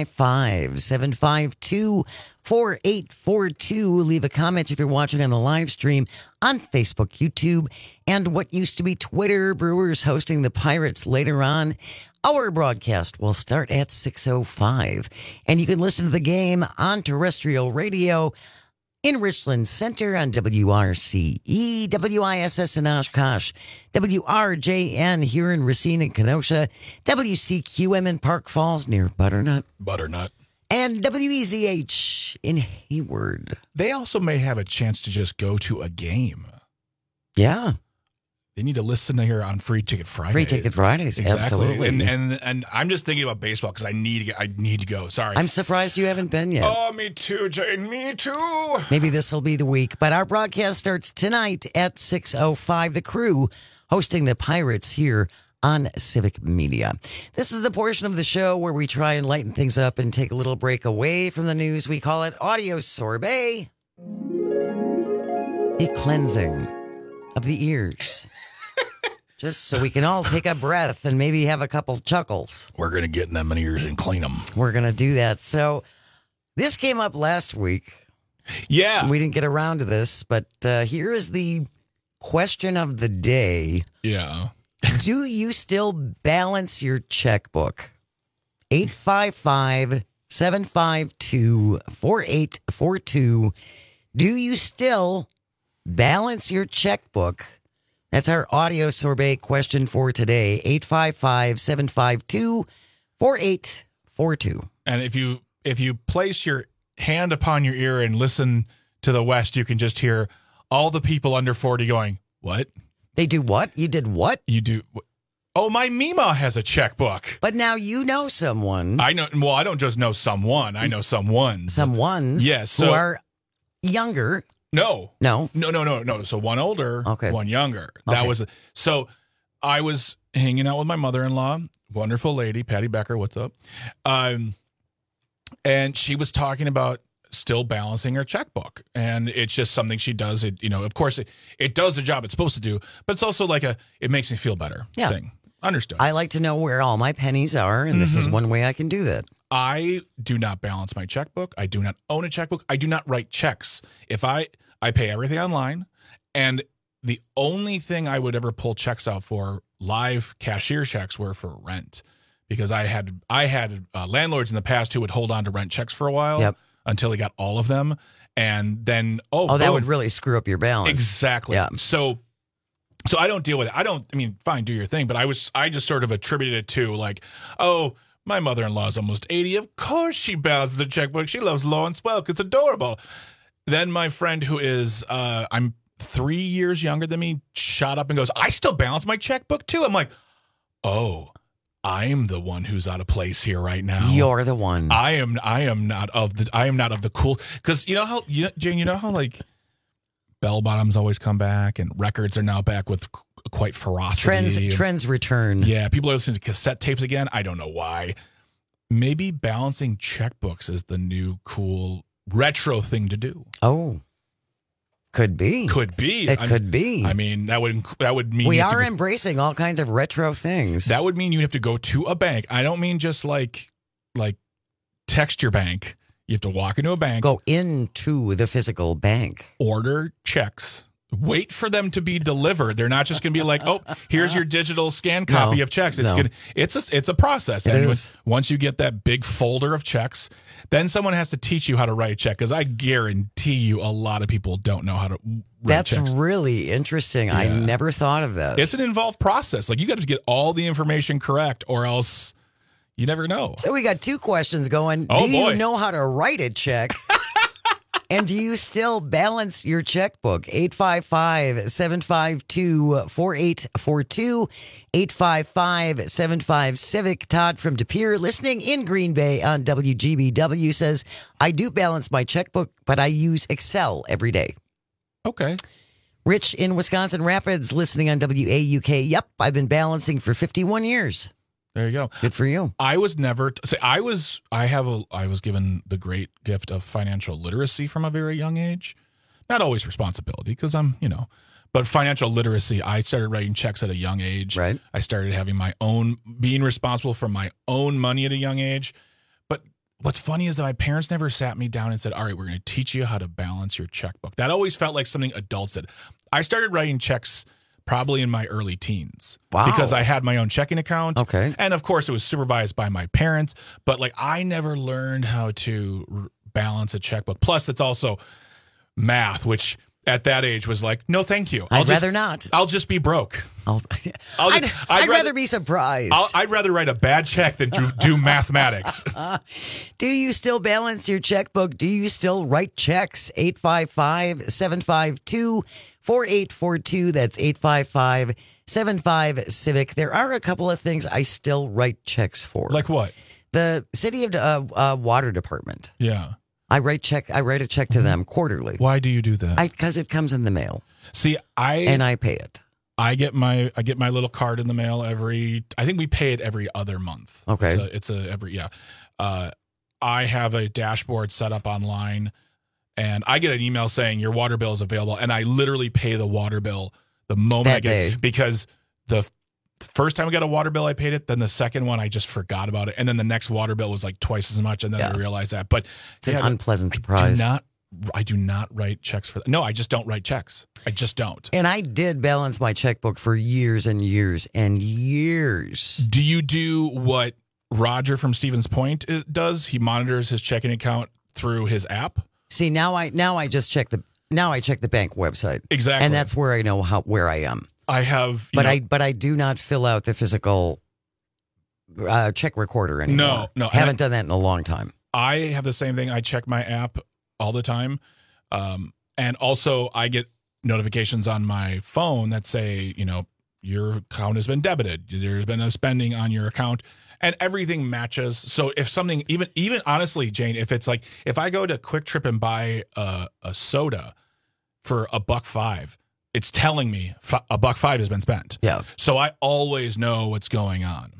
855-752-4842. Leave a comment if you're watching on the live stream on Facebook, YouTube, and what used to be Twitter. Brewers hosting the Pirates later on. Our broadcast will start at 6:05, and you can listen to the game on terrestrial radio in Richland Center on WRCE, WISS in Oshkosh, WRJN here in Racine and Kenosha, WCQM in Park Falls near Butternut, and WEZH in Hayward. They also may have a chance to just go to a game. Yeah. They need to listen to here on Free Ticket Fridays. Free Ticket Fridays, exactly. Absolutely. And I'm just thinking about baseball because I need to go. Sorry. I'm surprised you haven't been yet. Oh, me too, Jane. Me too. Maybe this will be the week. But our broadcast starts tonight at 6:05. The Crew hosting the Pirates here on Civic Media. This is the portion of the show where we try and lighten things up and take a little break away from the news. We call it Audio Sorbet. A cleansing of the ears. Just so we can all take a breath and maybe have a couple chuckles. We're going to get in them ears and clean them. We're going to do that. So this came up last week. Yeah. We didn't get around to this, but here is the question of the day. Yeah. Do you still balance your checkbook? 855-752-4842. Do you still balance your checkbook? That's our audio sorbet question for today. 855-752-4842. And if you place your hand upon your ear and listen to the West, you can just hear all the people under 40 going, what? They do what? You did what? You do. Oh, my Mima has a checkbook. But now you know someone. I know. Well, I don't just know someone. I know someones. Someones. Yes. Who are younger. No. No. So one older, okay. One younger. That was so. I was hanging out with my mother-in-law, wonderful lady, Patty Becker. What's up? And she was talking about still balancing her checkbook, and it's just something she does. It, of course, it does the job it's supposed to do, but it's also like it makes me feel better thing. Understood. I like to know where all my pennies are, and this is one way I can do that. I do not balance my checkbook. I do not own a checkbook. I do not write checks. If I pay everything online, and the only thing I would ever pull checks out for live cashier checks were for rent, because I had landlords in the past who would hold on to rent checks for a while until he got all of them, and then that would really screw up your balance. Exactly. Yeah. So I don't deal with it. I mean, fine, do your thing, but I just sort of attributed it to like, oh, my mother-in-law is almost 80. Of course she balances the checkbook. She loves Lawrence Welk. It's adorable. Then my friend who is, I'm 3 years younger than me, shot up and goes, I still balance my checkbook too. I'm like, oh, I'm the one who's out of place here right now. You're the one. I am not of the cool, because Jane, you know how like bell bottoms always come back and records are now back with quite ferocity. Trends return. Yeah, people are listening to cassette tapes again. I don't know why. Maybe balancing checkbooks is the new cool retro thing to do. Oh, could be. Could be. It could be. I mean, that would mean we are embracing all kinds of retro things. That would mean you have to go to a bank. I don't mean just like text your bank. You have to walk into a bank. Go into the physical bank. Order checks. Wait for them to be delivered. They're not just going to be like, "Oh, here's your digital scan copy of checks." It's a process. Once you get that big folder of checks, then someone has to teach you how to write a check, because I guarantee you a lot of people don't know how to write checks. That's really interesting. Yeah. I never thought of that. It's an involved process. Like, you got to get all the information correct, or else you never know. So we got two questions going. Oh, do you know how to write a check? And do you still balance your checkbook? 855-752-4842, 855-75-CIVIC. Todd from De Pere, listening in Green Bay on WGBW, says, I do balance my checkbook, but I use Excel every day. Okay. Rich in Wisconsin Rapids, listening on WAUK. Yep, I've been balancing for 51 years. There you go. Good for you. I was never I was given the great gift of financial literacy from a very young age. Not always responsibility, because I'm, but financial literacy. I started writing checks at a young age. Right. I started having being responsible for my own money at a young age. But what's funny is that my parents never sat me down and said, all right, we're going to teach you how to balance your checkbook. That always felt like something adults did. I started writing checks probably in my early teens. Wow. Because I had my own checking account. Okay. And of course it was supervised by my parents, but I never learned how to balance a checkbook. Plus it's also math, which at that age was no, thank you. I'd rather not. I'll just be broke. I'd rather be surprised. I'd rather write a bad check than do mathematics. Do you still balance your checkbook? Do you still write checks? 855-752-4842. That's 855-75-CIVIC. There are a couple of things I still write checks for. Like what? The city of water department. Yeah. I write a check to them quarterly. Why do you do that? Because it comes in the mail. See, I pay it. I get my little card in the mail I think we pay it every other month. Okay. I have a dashboard set up online, and I get an email saying your water bill is available, and I literally pay the water bill the moment I get it, because the first time I got a water bill, I paid it. Then the second one, I just forgot about it. And then the next water bill was twice as much. And then I realized that. But it's an unpleasant surprise. I do not write checks for that. No, I just don't write checks. I just don't. And I did balance my checkbook for years and years and years. Do you do what Roger from Stevens Point does? He monitors his checking account through his app. See, now I just check the bank website. Exactly. And that's where I know where I am. I have, but I do not fill out the physical check recorder anymore. No, haven't done that in a long time. I have the same thing. I check my app all the time, and also I get notifications on my phone that say, your account has been debited. There's been a spending on your account, and everything matches. So if something, even honestly, Jane, if it's if I go to Quick Trip and buy a soda for $1.05. It's telling me $1.05 has been spent. Yeah. So I always know what's going on.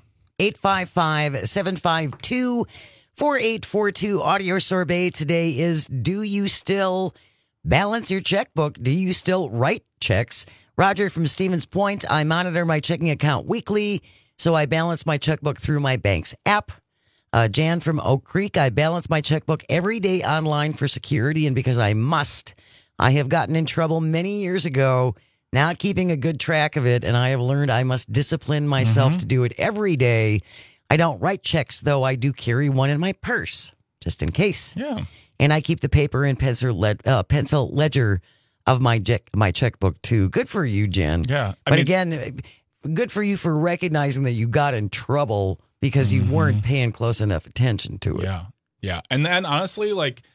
855-752-4842. Audio sorbet today is, do you still balance your checkbook? Do you still write checks? Roger from Stevens Point. I monitor my checking account weekly, so I balance my checkbook through my bank's app. Jan from Oak Creek. I balance my checkbook every day online for security and because I must. I have gotten in trouble many years ago not keeping a good track of it, and I have learned I must discipline myself to do it every day. I don't write checks, though I do carry one in my purse, just in case. Yeah. And I keep the paper and pencil ledger of my checkbook, too. Good for you, Jen. Yeah. But again, good for you for recognizing that you got in trouble because you weren't paying close enough attention to it. Yeah. Yeah. And then, honestly,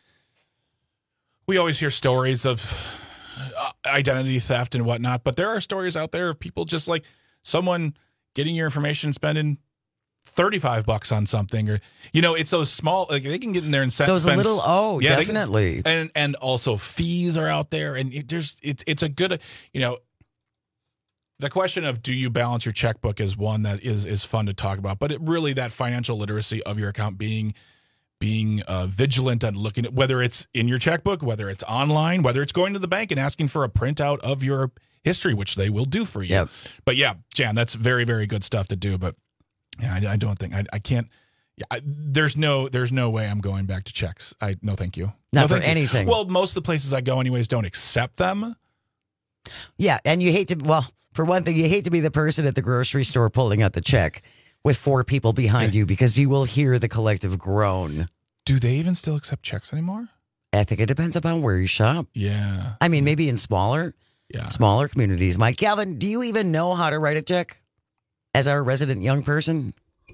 we always hear stories of identity theft and whatnot, but there are stories out there of people just someone getting your information, spending $35 on something, or it's those small. They can get in there and spend those little. Definitely. And also fees are out there, and it's a good. The question of do you balance your checkbook is one that is fun to talk about, but that financial literacy of your account being vigilant and looking at whether it's in your checkbook, whether it's online, whether it's going to the bank and asking for a printout of your history, which they will do for you. Yep. But yeah, Jan, that's very, very good stuff to do. But yeah, I don't think I can't. Yeah, there's no way I'm going back to checks. No, thank you. Not for anything. Well, most of the places I go anyways don't accept them. Yeah, and you hate to. Well, for one thing, you hate to be the person at the grocery store pulling out the check with 4 people behind you, because you will hear the collective groan. Do they even still accept checks anymore? I think it depends upon where you shop. Yeah. I mean, maybe in smaller communities. Mike Calvin, do you even know how to write a check as our resident young person?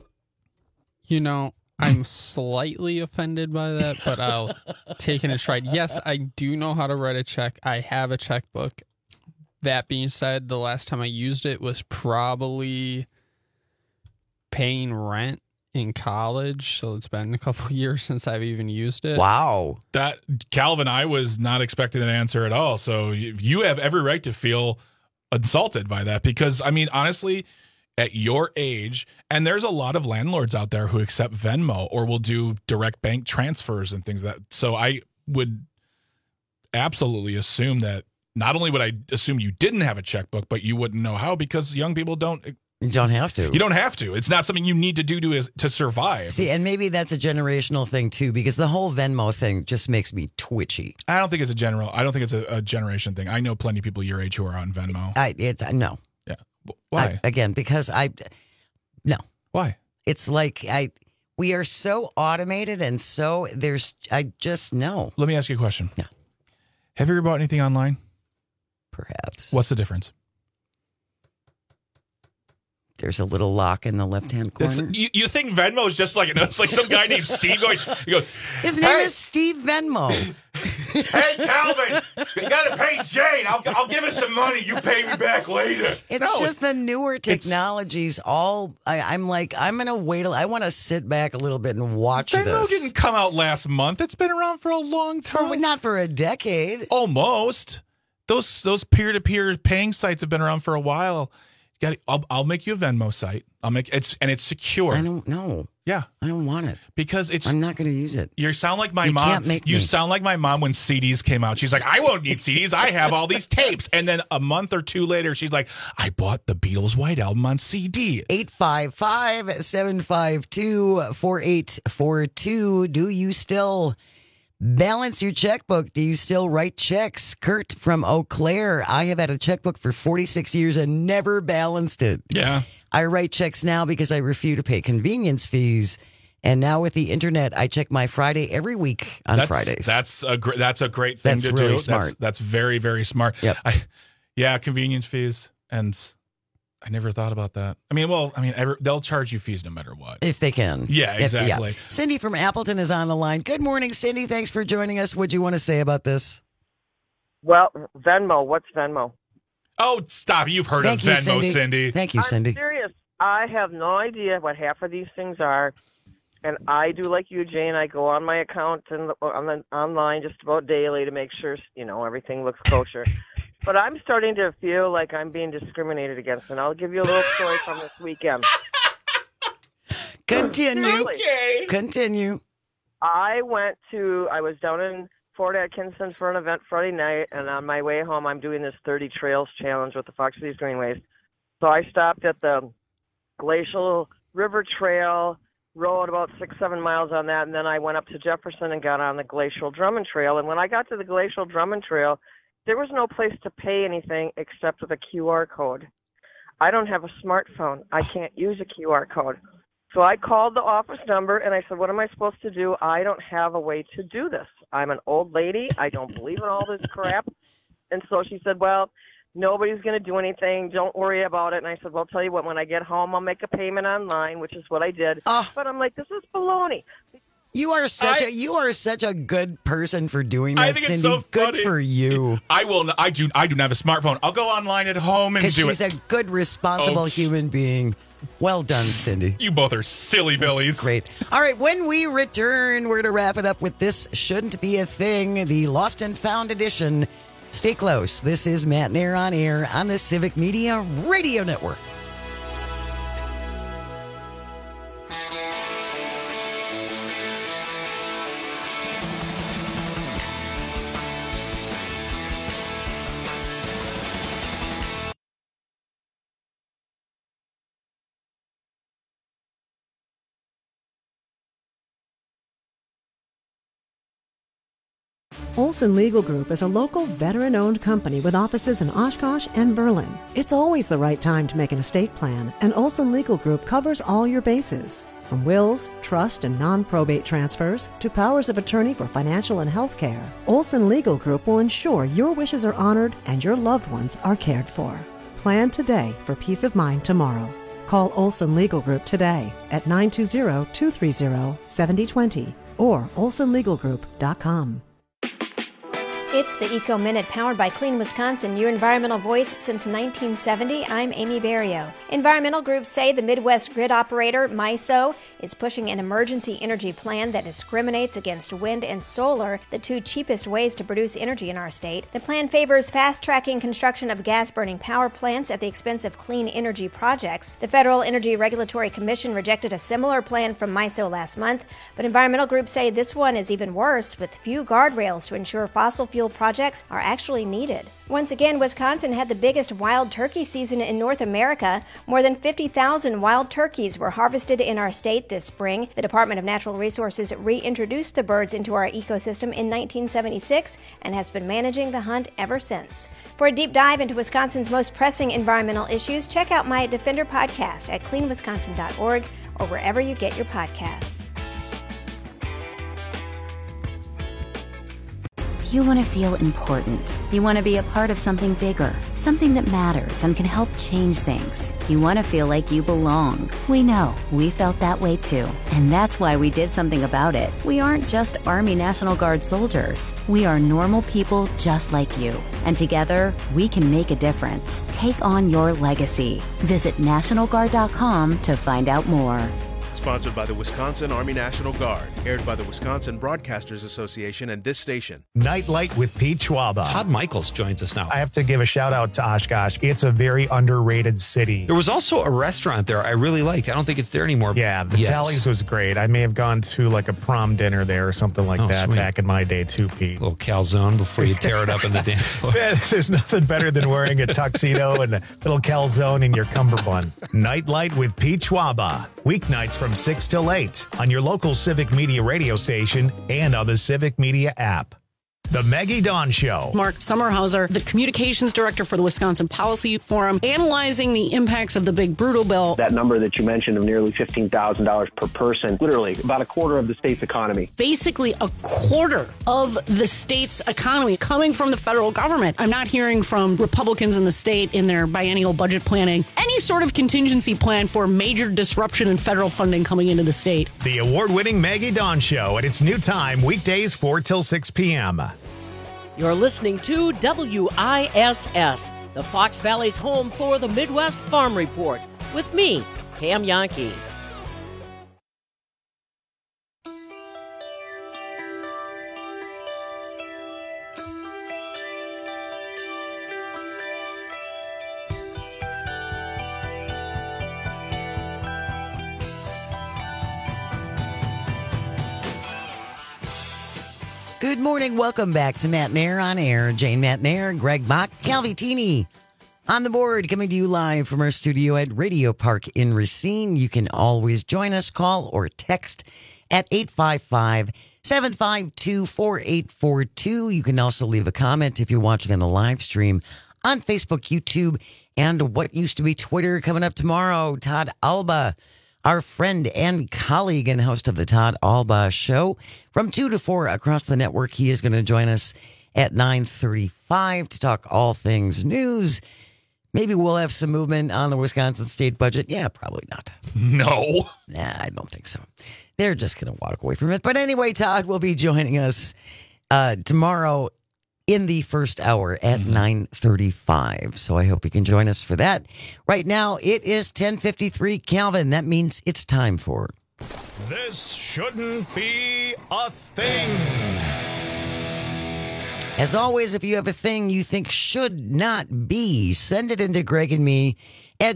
I'm slightly offended by that, but I'll take it in stride. Yes, I do know how to write a check. I have a checkbook. That being said, the last time I used it was probably paying rent in college, so it's been a couple of years since I've even used it. Wow. That, Calvin, I was not expecting an answer at all, so you have every right to feel insulted by that, because, I mean, honestly, at your age, and there's a lot of landlords out there who accept Venmo or will do direct bank transfers and things so I would absolutely assume that not only would I assume you didn't have a checkbook, but you wouldn't know how, because young people don't. You don't have to. You don't have to. It's not something you need to do to survive. See, and maybe that's a generational thing too, because the whole Venmo thing just makes me twitchy. I don't think it's a generation thing. I know plenty of people your age who are on Venmo. No. Yeah. Why? Because no. Why? It's like we are so automated, and so I just know. Let me ask you a question. Yeah. Have you ever bought anything online? Perhaps. What's the difference? There's a little lock in the left-hand corner. You think Venmo is just like it's like some guy named Steve going? He goes, his name is Steve Venmo. Hey, Calvin, you got to pay Jane. I'll give her some money. You pay me back later. It's just the newer technologies. I'm like, I'm going to wait. I want to sit back a little bit and watch Venmo this. didn't come out last month. It's been around for a long time. Not for a decade. Almost. Those peer-to-peer paying sites have been around for a while. I'll make you a Venmo site. It's secure. I don't know. Yeah, I don't want it because I'm not going to use it. You sound like my mom. Can't make you me. Sound like my mom when CDs came out. She's like, I won't need CDs. I have all these tapes. And then a month or two later, she's like, I bought the Beatles' White Album on CD. 855-752-4842. Do you still balance your checkbook? Do you still write checks? Kurt from Eau Claire. I have had a checkbook for 46 years and never balanced it. Yeah. I write checks now because I refuse to pay convenience fees. And now with the internet, I check my Friday every week on Fridays. That's a great thing That's to really do. Smart. That's very, very smart. Yep. Convenience fees. And I never thought about that. They'll charge you fees no matter what. If they can. Yeah, exactly. Cindy from Appleton is on the line. Good morning, Cindy. Thanks for joining us. What do you want to say about this? Well, Venmo. What's Venmo? Oh, stop. You've heard of Venmo, Cindy. Thank you, Cindy. I'm serious. I have no idea what half of these things are. And I do like you, Jane. I go on my account and online just about daily to make sure, everything looks kosher. But I'm starting to feel like I'm being discriminated against. And I'll give you a little story from this weekend. Continue. Okay. Continue. I was down in Fort Atkinson for an event Friday night, and on my way home, I'm doing this 30 Trails Challenge with the Fox Cities Greenways. So I stopped at the Glacial River Trail, rode about 6-7 miles on that, and then I went up to Jefferson and got on the Glacial Drummond Trail. And when I got to the Glacial Drummond Trail, there was no place to pay anything except with a QR code. I don't have a smartphone. I can't use a QR code. So I called the office number, and I said, what am I supposed to do? I don't have a way to do this. I'm an old lady. I don't believe in all this crap. And so she said, well, nobody's going to do anything. Don't worry about it. And I said, well, I'll tell you what, when I get home, I'll make a payment online, which is what I did. But I'm like, this is baloney. You are such a good person for doing that, I think Cindy. it's so good funny. for you. I do not have a smartphone. I'll go online at home and do it. Because she's a good, responsible human being. Well done, Cindy. You both are silly billies. That's great. All right, when we return, we're going to wrap it up with This Shouldn't Be a Thing, the Lost and Found edition. Stay close. This is Matt Nair on Air on the Civic Media Radio Network. Olson Legal Group is a local veteran-owned company with offices in Oshkosh and Berlin. It's always the right time to make an estate plan, and Olson Legal Group covers all your bases. From wills, trust, and non-probate transfers to powers of attorney for financial and health care, Olson Legal Group will ensure your wishes are honored and your loved ones are cared for. Plan today for peace of mind tomorrow. Call Olson Legal Group today at 920-230-7020 or olsonlegalgroup.com. It's the Eco Minute powered by Clean Wisconsin, your environmental voice since 1970. I'm Amy Barrio. Environmental groups say the Midwest grid operator, MISO, is pushing an emergency energy plan that discriminates against wind and solar, the two cheapest ways to produce energy in our state. The plan favors fast-tracking construction of gas-burning power plants at the expense of clean energy projects. The Federal Energy Regulatory Commission rejected a similar plan from MISO last month, but environmental groups say this one is even worse, with few guardrails to ensure fossil fuel projects are actually needed. Once again, Wisconsin had the biggest wild turkey season in North America. More than 50,000 wild turkeys were harvested in our state this spring. The Department of Natural Resources reintroduced the birds into our ecosystem in 1976 and has been managing the hunt ever since. For a deep dive into Wisconsin's most pressing environmental issues, check out my Defender podcast at cleanwisconsin.org or wherever you get your podcasts. You want to feel important. You want to be a part of something bigger, something that matters and can help change things. You want to feel like you belong. We know. We felt that way too. And that's why we did something about it. We aren't just Army National Guard soldiers. We are normal people just like you. And together, we can make a difference. Take on your legacy. Visit NationalGuard.com to find out more. Sponsored by the Wisconsin Army National Guard. Aired by the Wisconsin Broadcasters Association and this station. Nightlight with Pete Schwaba. Todd Michaels joins us now. I have to give a shout out to Oshkosh. It's a very underrated city. There was also a restaurant there I really liked. I don't think it's there anymore. Yeah, the Tallies was great. I may have gone to like a prom dinner there or something like that sweet. back in my day too, Pete. A little calzone before you tear it up in the dance floor. There's nothing better than wearing a tuxedo and a little calzone in your cummerbund. Nightlight with Pete Schwaba. Weeknights from 6 till 8 on your local Civic Media radio station and on the Civic Media app. The Maggie Dawn Show. Mark Sommerhauser, the communications director for the Wisconsin Policy Forum, analyzing the impacts of the big brutal bill. That number that you mentioned of nearly $15,000 per person, literally about a quarter of the state's economy. Basically a quarter of the state's economy coming from the federal government. I'm not hearing from Republicans in the state in their biennial budget planning any sort of contingency plan for major disruption in federal funding coming into the state. The award-winning Maggie Dawn Show at its new time, weekdays 4 till 6 p.m. You're listening to WISS, the Fox Valley's home for the Midwest Farm Report, with me, Pam Yankee. Good morning. Welcome back to Matt Nair on Air. Jane Matt Nair, Greg Bach, Calvi on the board, coming to you live from our studio at Radio Park in Racine. You can always join us, call or text at 855-752-4842. You can also leave a comment if you're watching on the live stream on Facebook, YouTube, and what used to be Twitter. Coming up tomorrow, Todd Alba, our friend and colleague and host of the Todd Alba Show. From 2 to 4 across the network, he is going to join us at 9:35 to talk all things news. Maybe we'll have some movement on the Wisconsin state budget. Yeah, probably not. No. Nah, I don't think so. They're just going to walk away from it. But anyway, Todd will be joining us tomorrow in the first hour at 9:35. So I hope you can join us for that. Right now, it is 10:53 Calvin. That means it's time for... This shouldn't be a thing. As always, if you have a thing you think should not be, send it into Greg and me at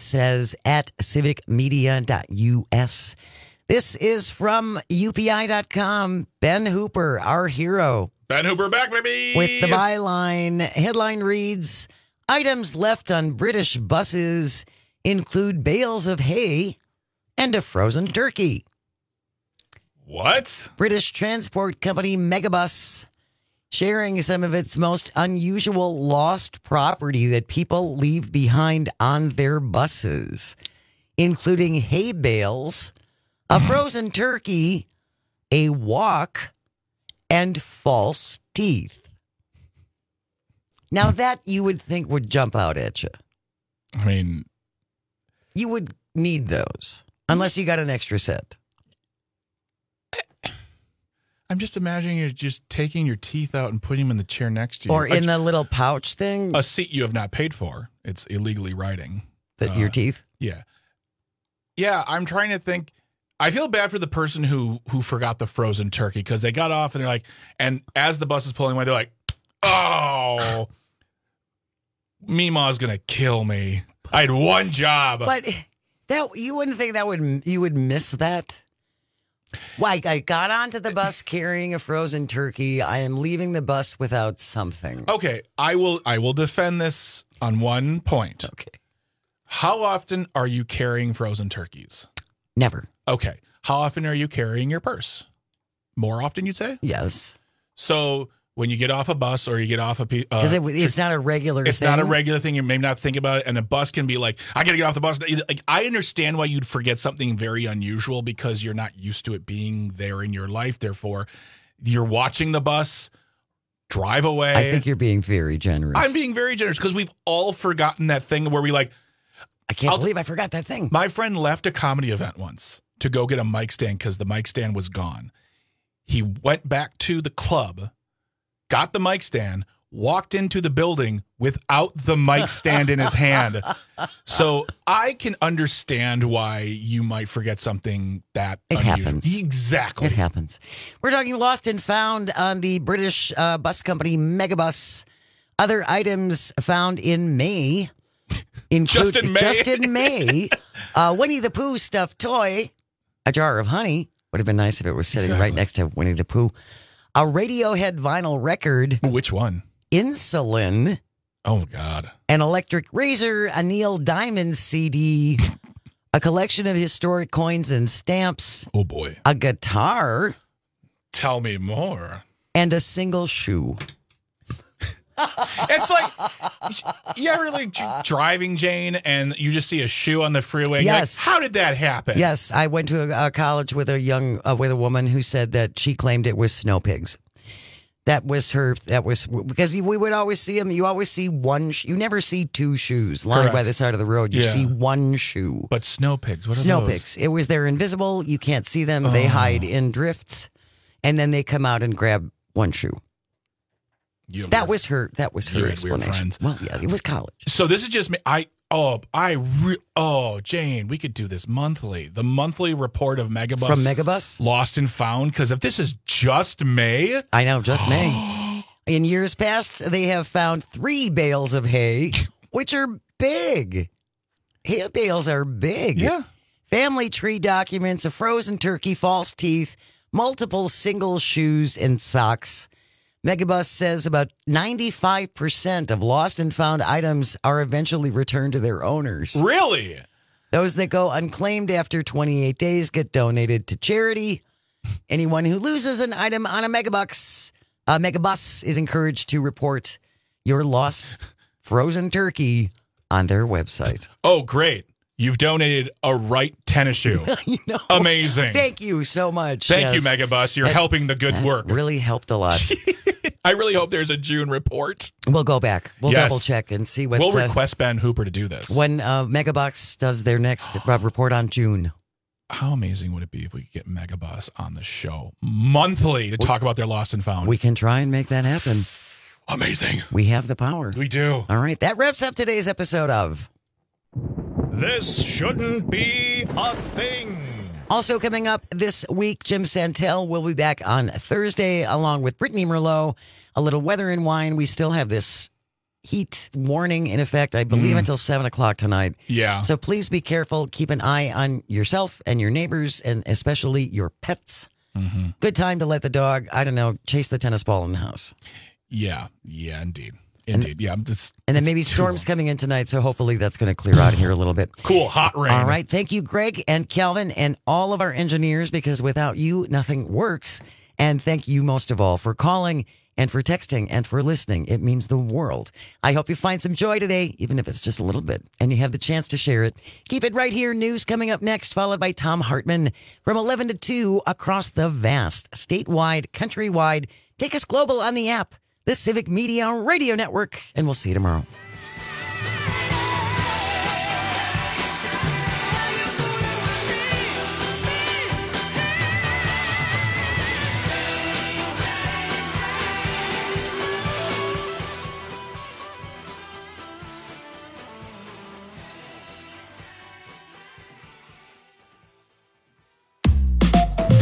janesays@civicmedia.us. This is from UPI.com. Ben Hooper, our hero. Ben Hooper back, baby. With the byline, headline reads, items left on British buses include bales of hay and a frozen turkey. What? British transport company Megabus sharing some of its most unusual lost property that people leave behind on their buses, including hay bales, a frozen turkey, a wok, and false teeth. Now that you would think would jump out at you. I mean, you would need those unless you got an extra set. I'm just imagining you just taking your teeth out and putting them in the chair next to you. Or in the little pouch thing. A seat you have not paid for. It's illegally riding. Your teeth? Yeah. Yeah, I'm trying to think. I feel bad for the person who forgot the frozen turkey because they got off and they're like, and as the bus is pulling away, they're like, oh, Meemaw's going to kill me. I had one job. But that you wouldn't think you would miss that? Like, I got onto the bus carrying a frozen turkey. I am leaving the bus without something. Okay, I will defend this on one point. Okay. How often are you carrying frozen turkeys? Never. Okay. How often are you carrying your purse? More often, you'd say? Yes. So when you get off a bus or you get off a because it's not a regular it's thing. not a regular thing. You may not think about it, and a bus can be like, I gotta get off the bus. Like, I understand why you'd forget something very unusual because you're not used to it being there in your life. Therefore, you're watching the bus drive away. I think you're being very generous. I'm being very generous because we've all forgotten that thing where we like, I can't believe I forgot that thing. My friend left a comedy event once to go get a mic stand because the mic stand was gone. He went back to the club, got the mic stand, walked into the building without the mic stand in his hand. So I can understand why you might forget something that unusual. Happens. Exactly. It happens. We're talking lost and found on the British bus company Megabus. Other items found in May. Just in May? Winnie the Pooh stuffed toy, a jar of honey. Would have been nice if it was sitting right next to Winnie the Pooh. A Radiohead vinyl record. Which one? Insulin. Oh, God. An electric razor, a Neil Diamond CD, a collection of historic coins and stamps. Oh, boy. A guitar. Tell me more. And a single shoe. It's like, you ever like driving, Jane, and you just see a shoe on the freeway? Yes. Like, how did that happen? Yes, I went to a college with with a woman who said that she claimed it was snow pigs. That was because we would always see them. You always see one. You never see two shoes lying Correct. by the side of the road. You see one shoe. But snow pigs, what are snow those? pigs? It was they're invisible. You can't see them. They hide in drifts, and then they come out and grab one shoe. That was her explanation. Well, yeah, it was college. So this is just me. Jane, we could do this monthly. The monthly report of Megabus. From Megabus? Lost and found. Because if this is just May. I know, just May. In years past, they have found 3 bales of hay, which are big. Hay bales are big. Yeah. Family tree documents, a frozen turkey, false teeth, multiple single shoes and socks. Megabus says about 95% of lost and found items are eventually returned to their owners. Really? Those that go unclaimed after 28 days get donated to charity. Anyone who loses an item on a Megabus is encouraged to report your lost frozen turkey on their website. Oh, great. You've donated a right tennis shoe. Amazing. Thank you so much. Thank you, Megabus. You're helping the good work. Really helped a lot. I really hope there's a June report. We'll go back. We'll double check and see what. We'll request Ben Hooper to do this. When Megabus does their next report on June. How amazing would it be if we could get Megabus on the show monthly to talk about their lost and found? We can try and make that happen. Amazing. We have the power. We do. All right. That wraps up today's episode of This Shouldn't Be a Thing. Also coming up this week, Jim Santel will be back on Thursday along with Brittany Merlot. A little weather and wine. We still have this heat warning in effect, I believe, until 7 o'clock tonight. Yeah. So please be careful. Keep an eye on yourself and your neighbors and especially your pets. Mm-hmm. Good time to let the dog, chase the tennis ball in the house. Yeah, indeed. Indeed, and then maybe storms coming in tonight, so hopefully that's going to clear out here a little bit. Cool, hot rain. All right, thank you, Greg and Calvin and all of our engineers, because without you, nothing works. And thank you most of all for calling and for texting and for listening. It means the world. I hope you find some joy today, even if it's just a little bit, and you have the chance to share it. Keep it right here. News coming up next, followed by Tom Hartman from 11 to 2 across the vast, statewide, countrywide. Take us global on the app, the Civic Media Radio Network, and we'll see you tomorrow.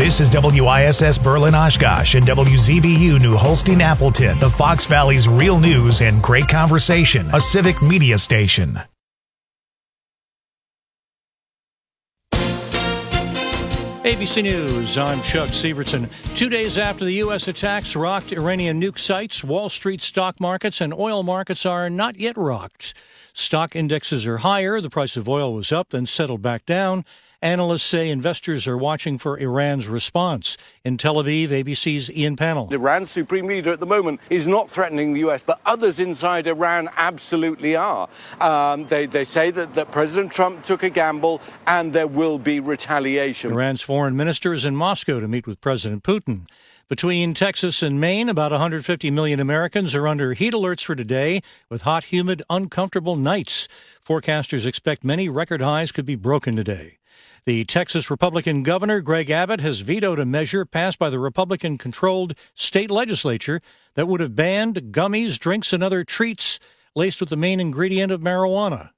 This is WISS Berlin Oshkosh and WZBU New Holstein Appleton, the Fox Valley's real news and great conversation, a civic media station. ABC News, I'm Chuck Sievertson. 2 days after the U.S. attacks rocked Iranian nuke sites, Wall Street stock markets and oil markets are not yet rocked. Stock indexes are higher. The price of oil was up, then settled back down. Analysts say investors are watching for Iran's response. In Tel Aviv, ABC's Ian Pannell. Iran's supreme leader at the moment is not threatening the U.S., but others inside Iran absolutely are. They say that President Trump took a gamble and there will be retaliation. Iran's foreign minister is in Moscow to meet with President Putin. Between Texas and Maine, about 150 million Americans are under heat alerts for today with hot, humid, uncomfortable nights. Forecasters expect many record highs could be broken today. The Texas Republican governor, Greg Abbott, has vetoed a measure passed by the Republican-controlled state legislature that would have banned gummies, drinks, and other treats laced with the main ingredient of marijuana.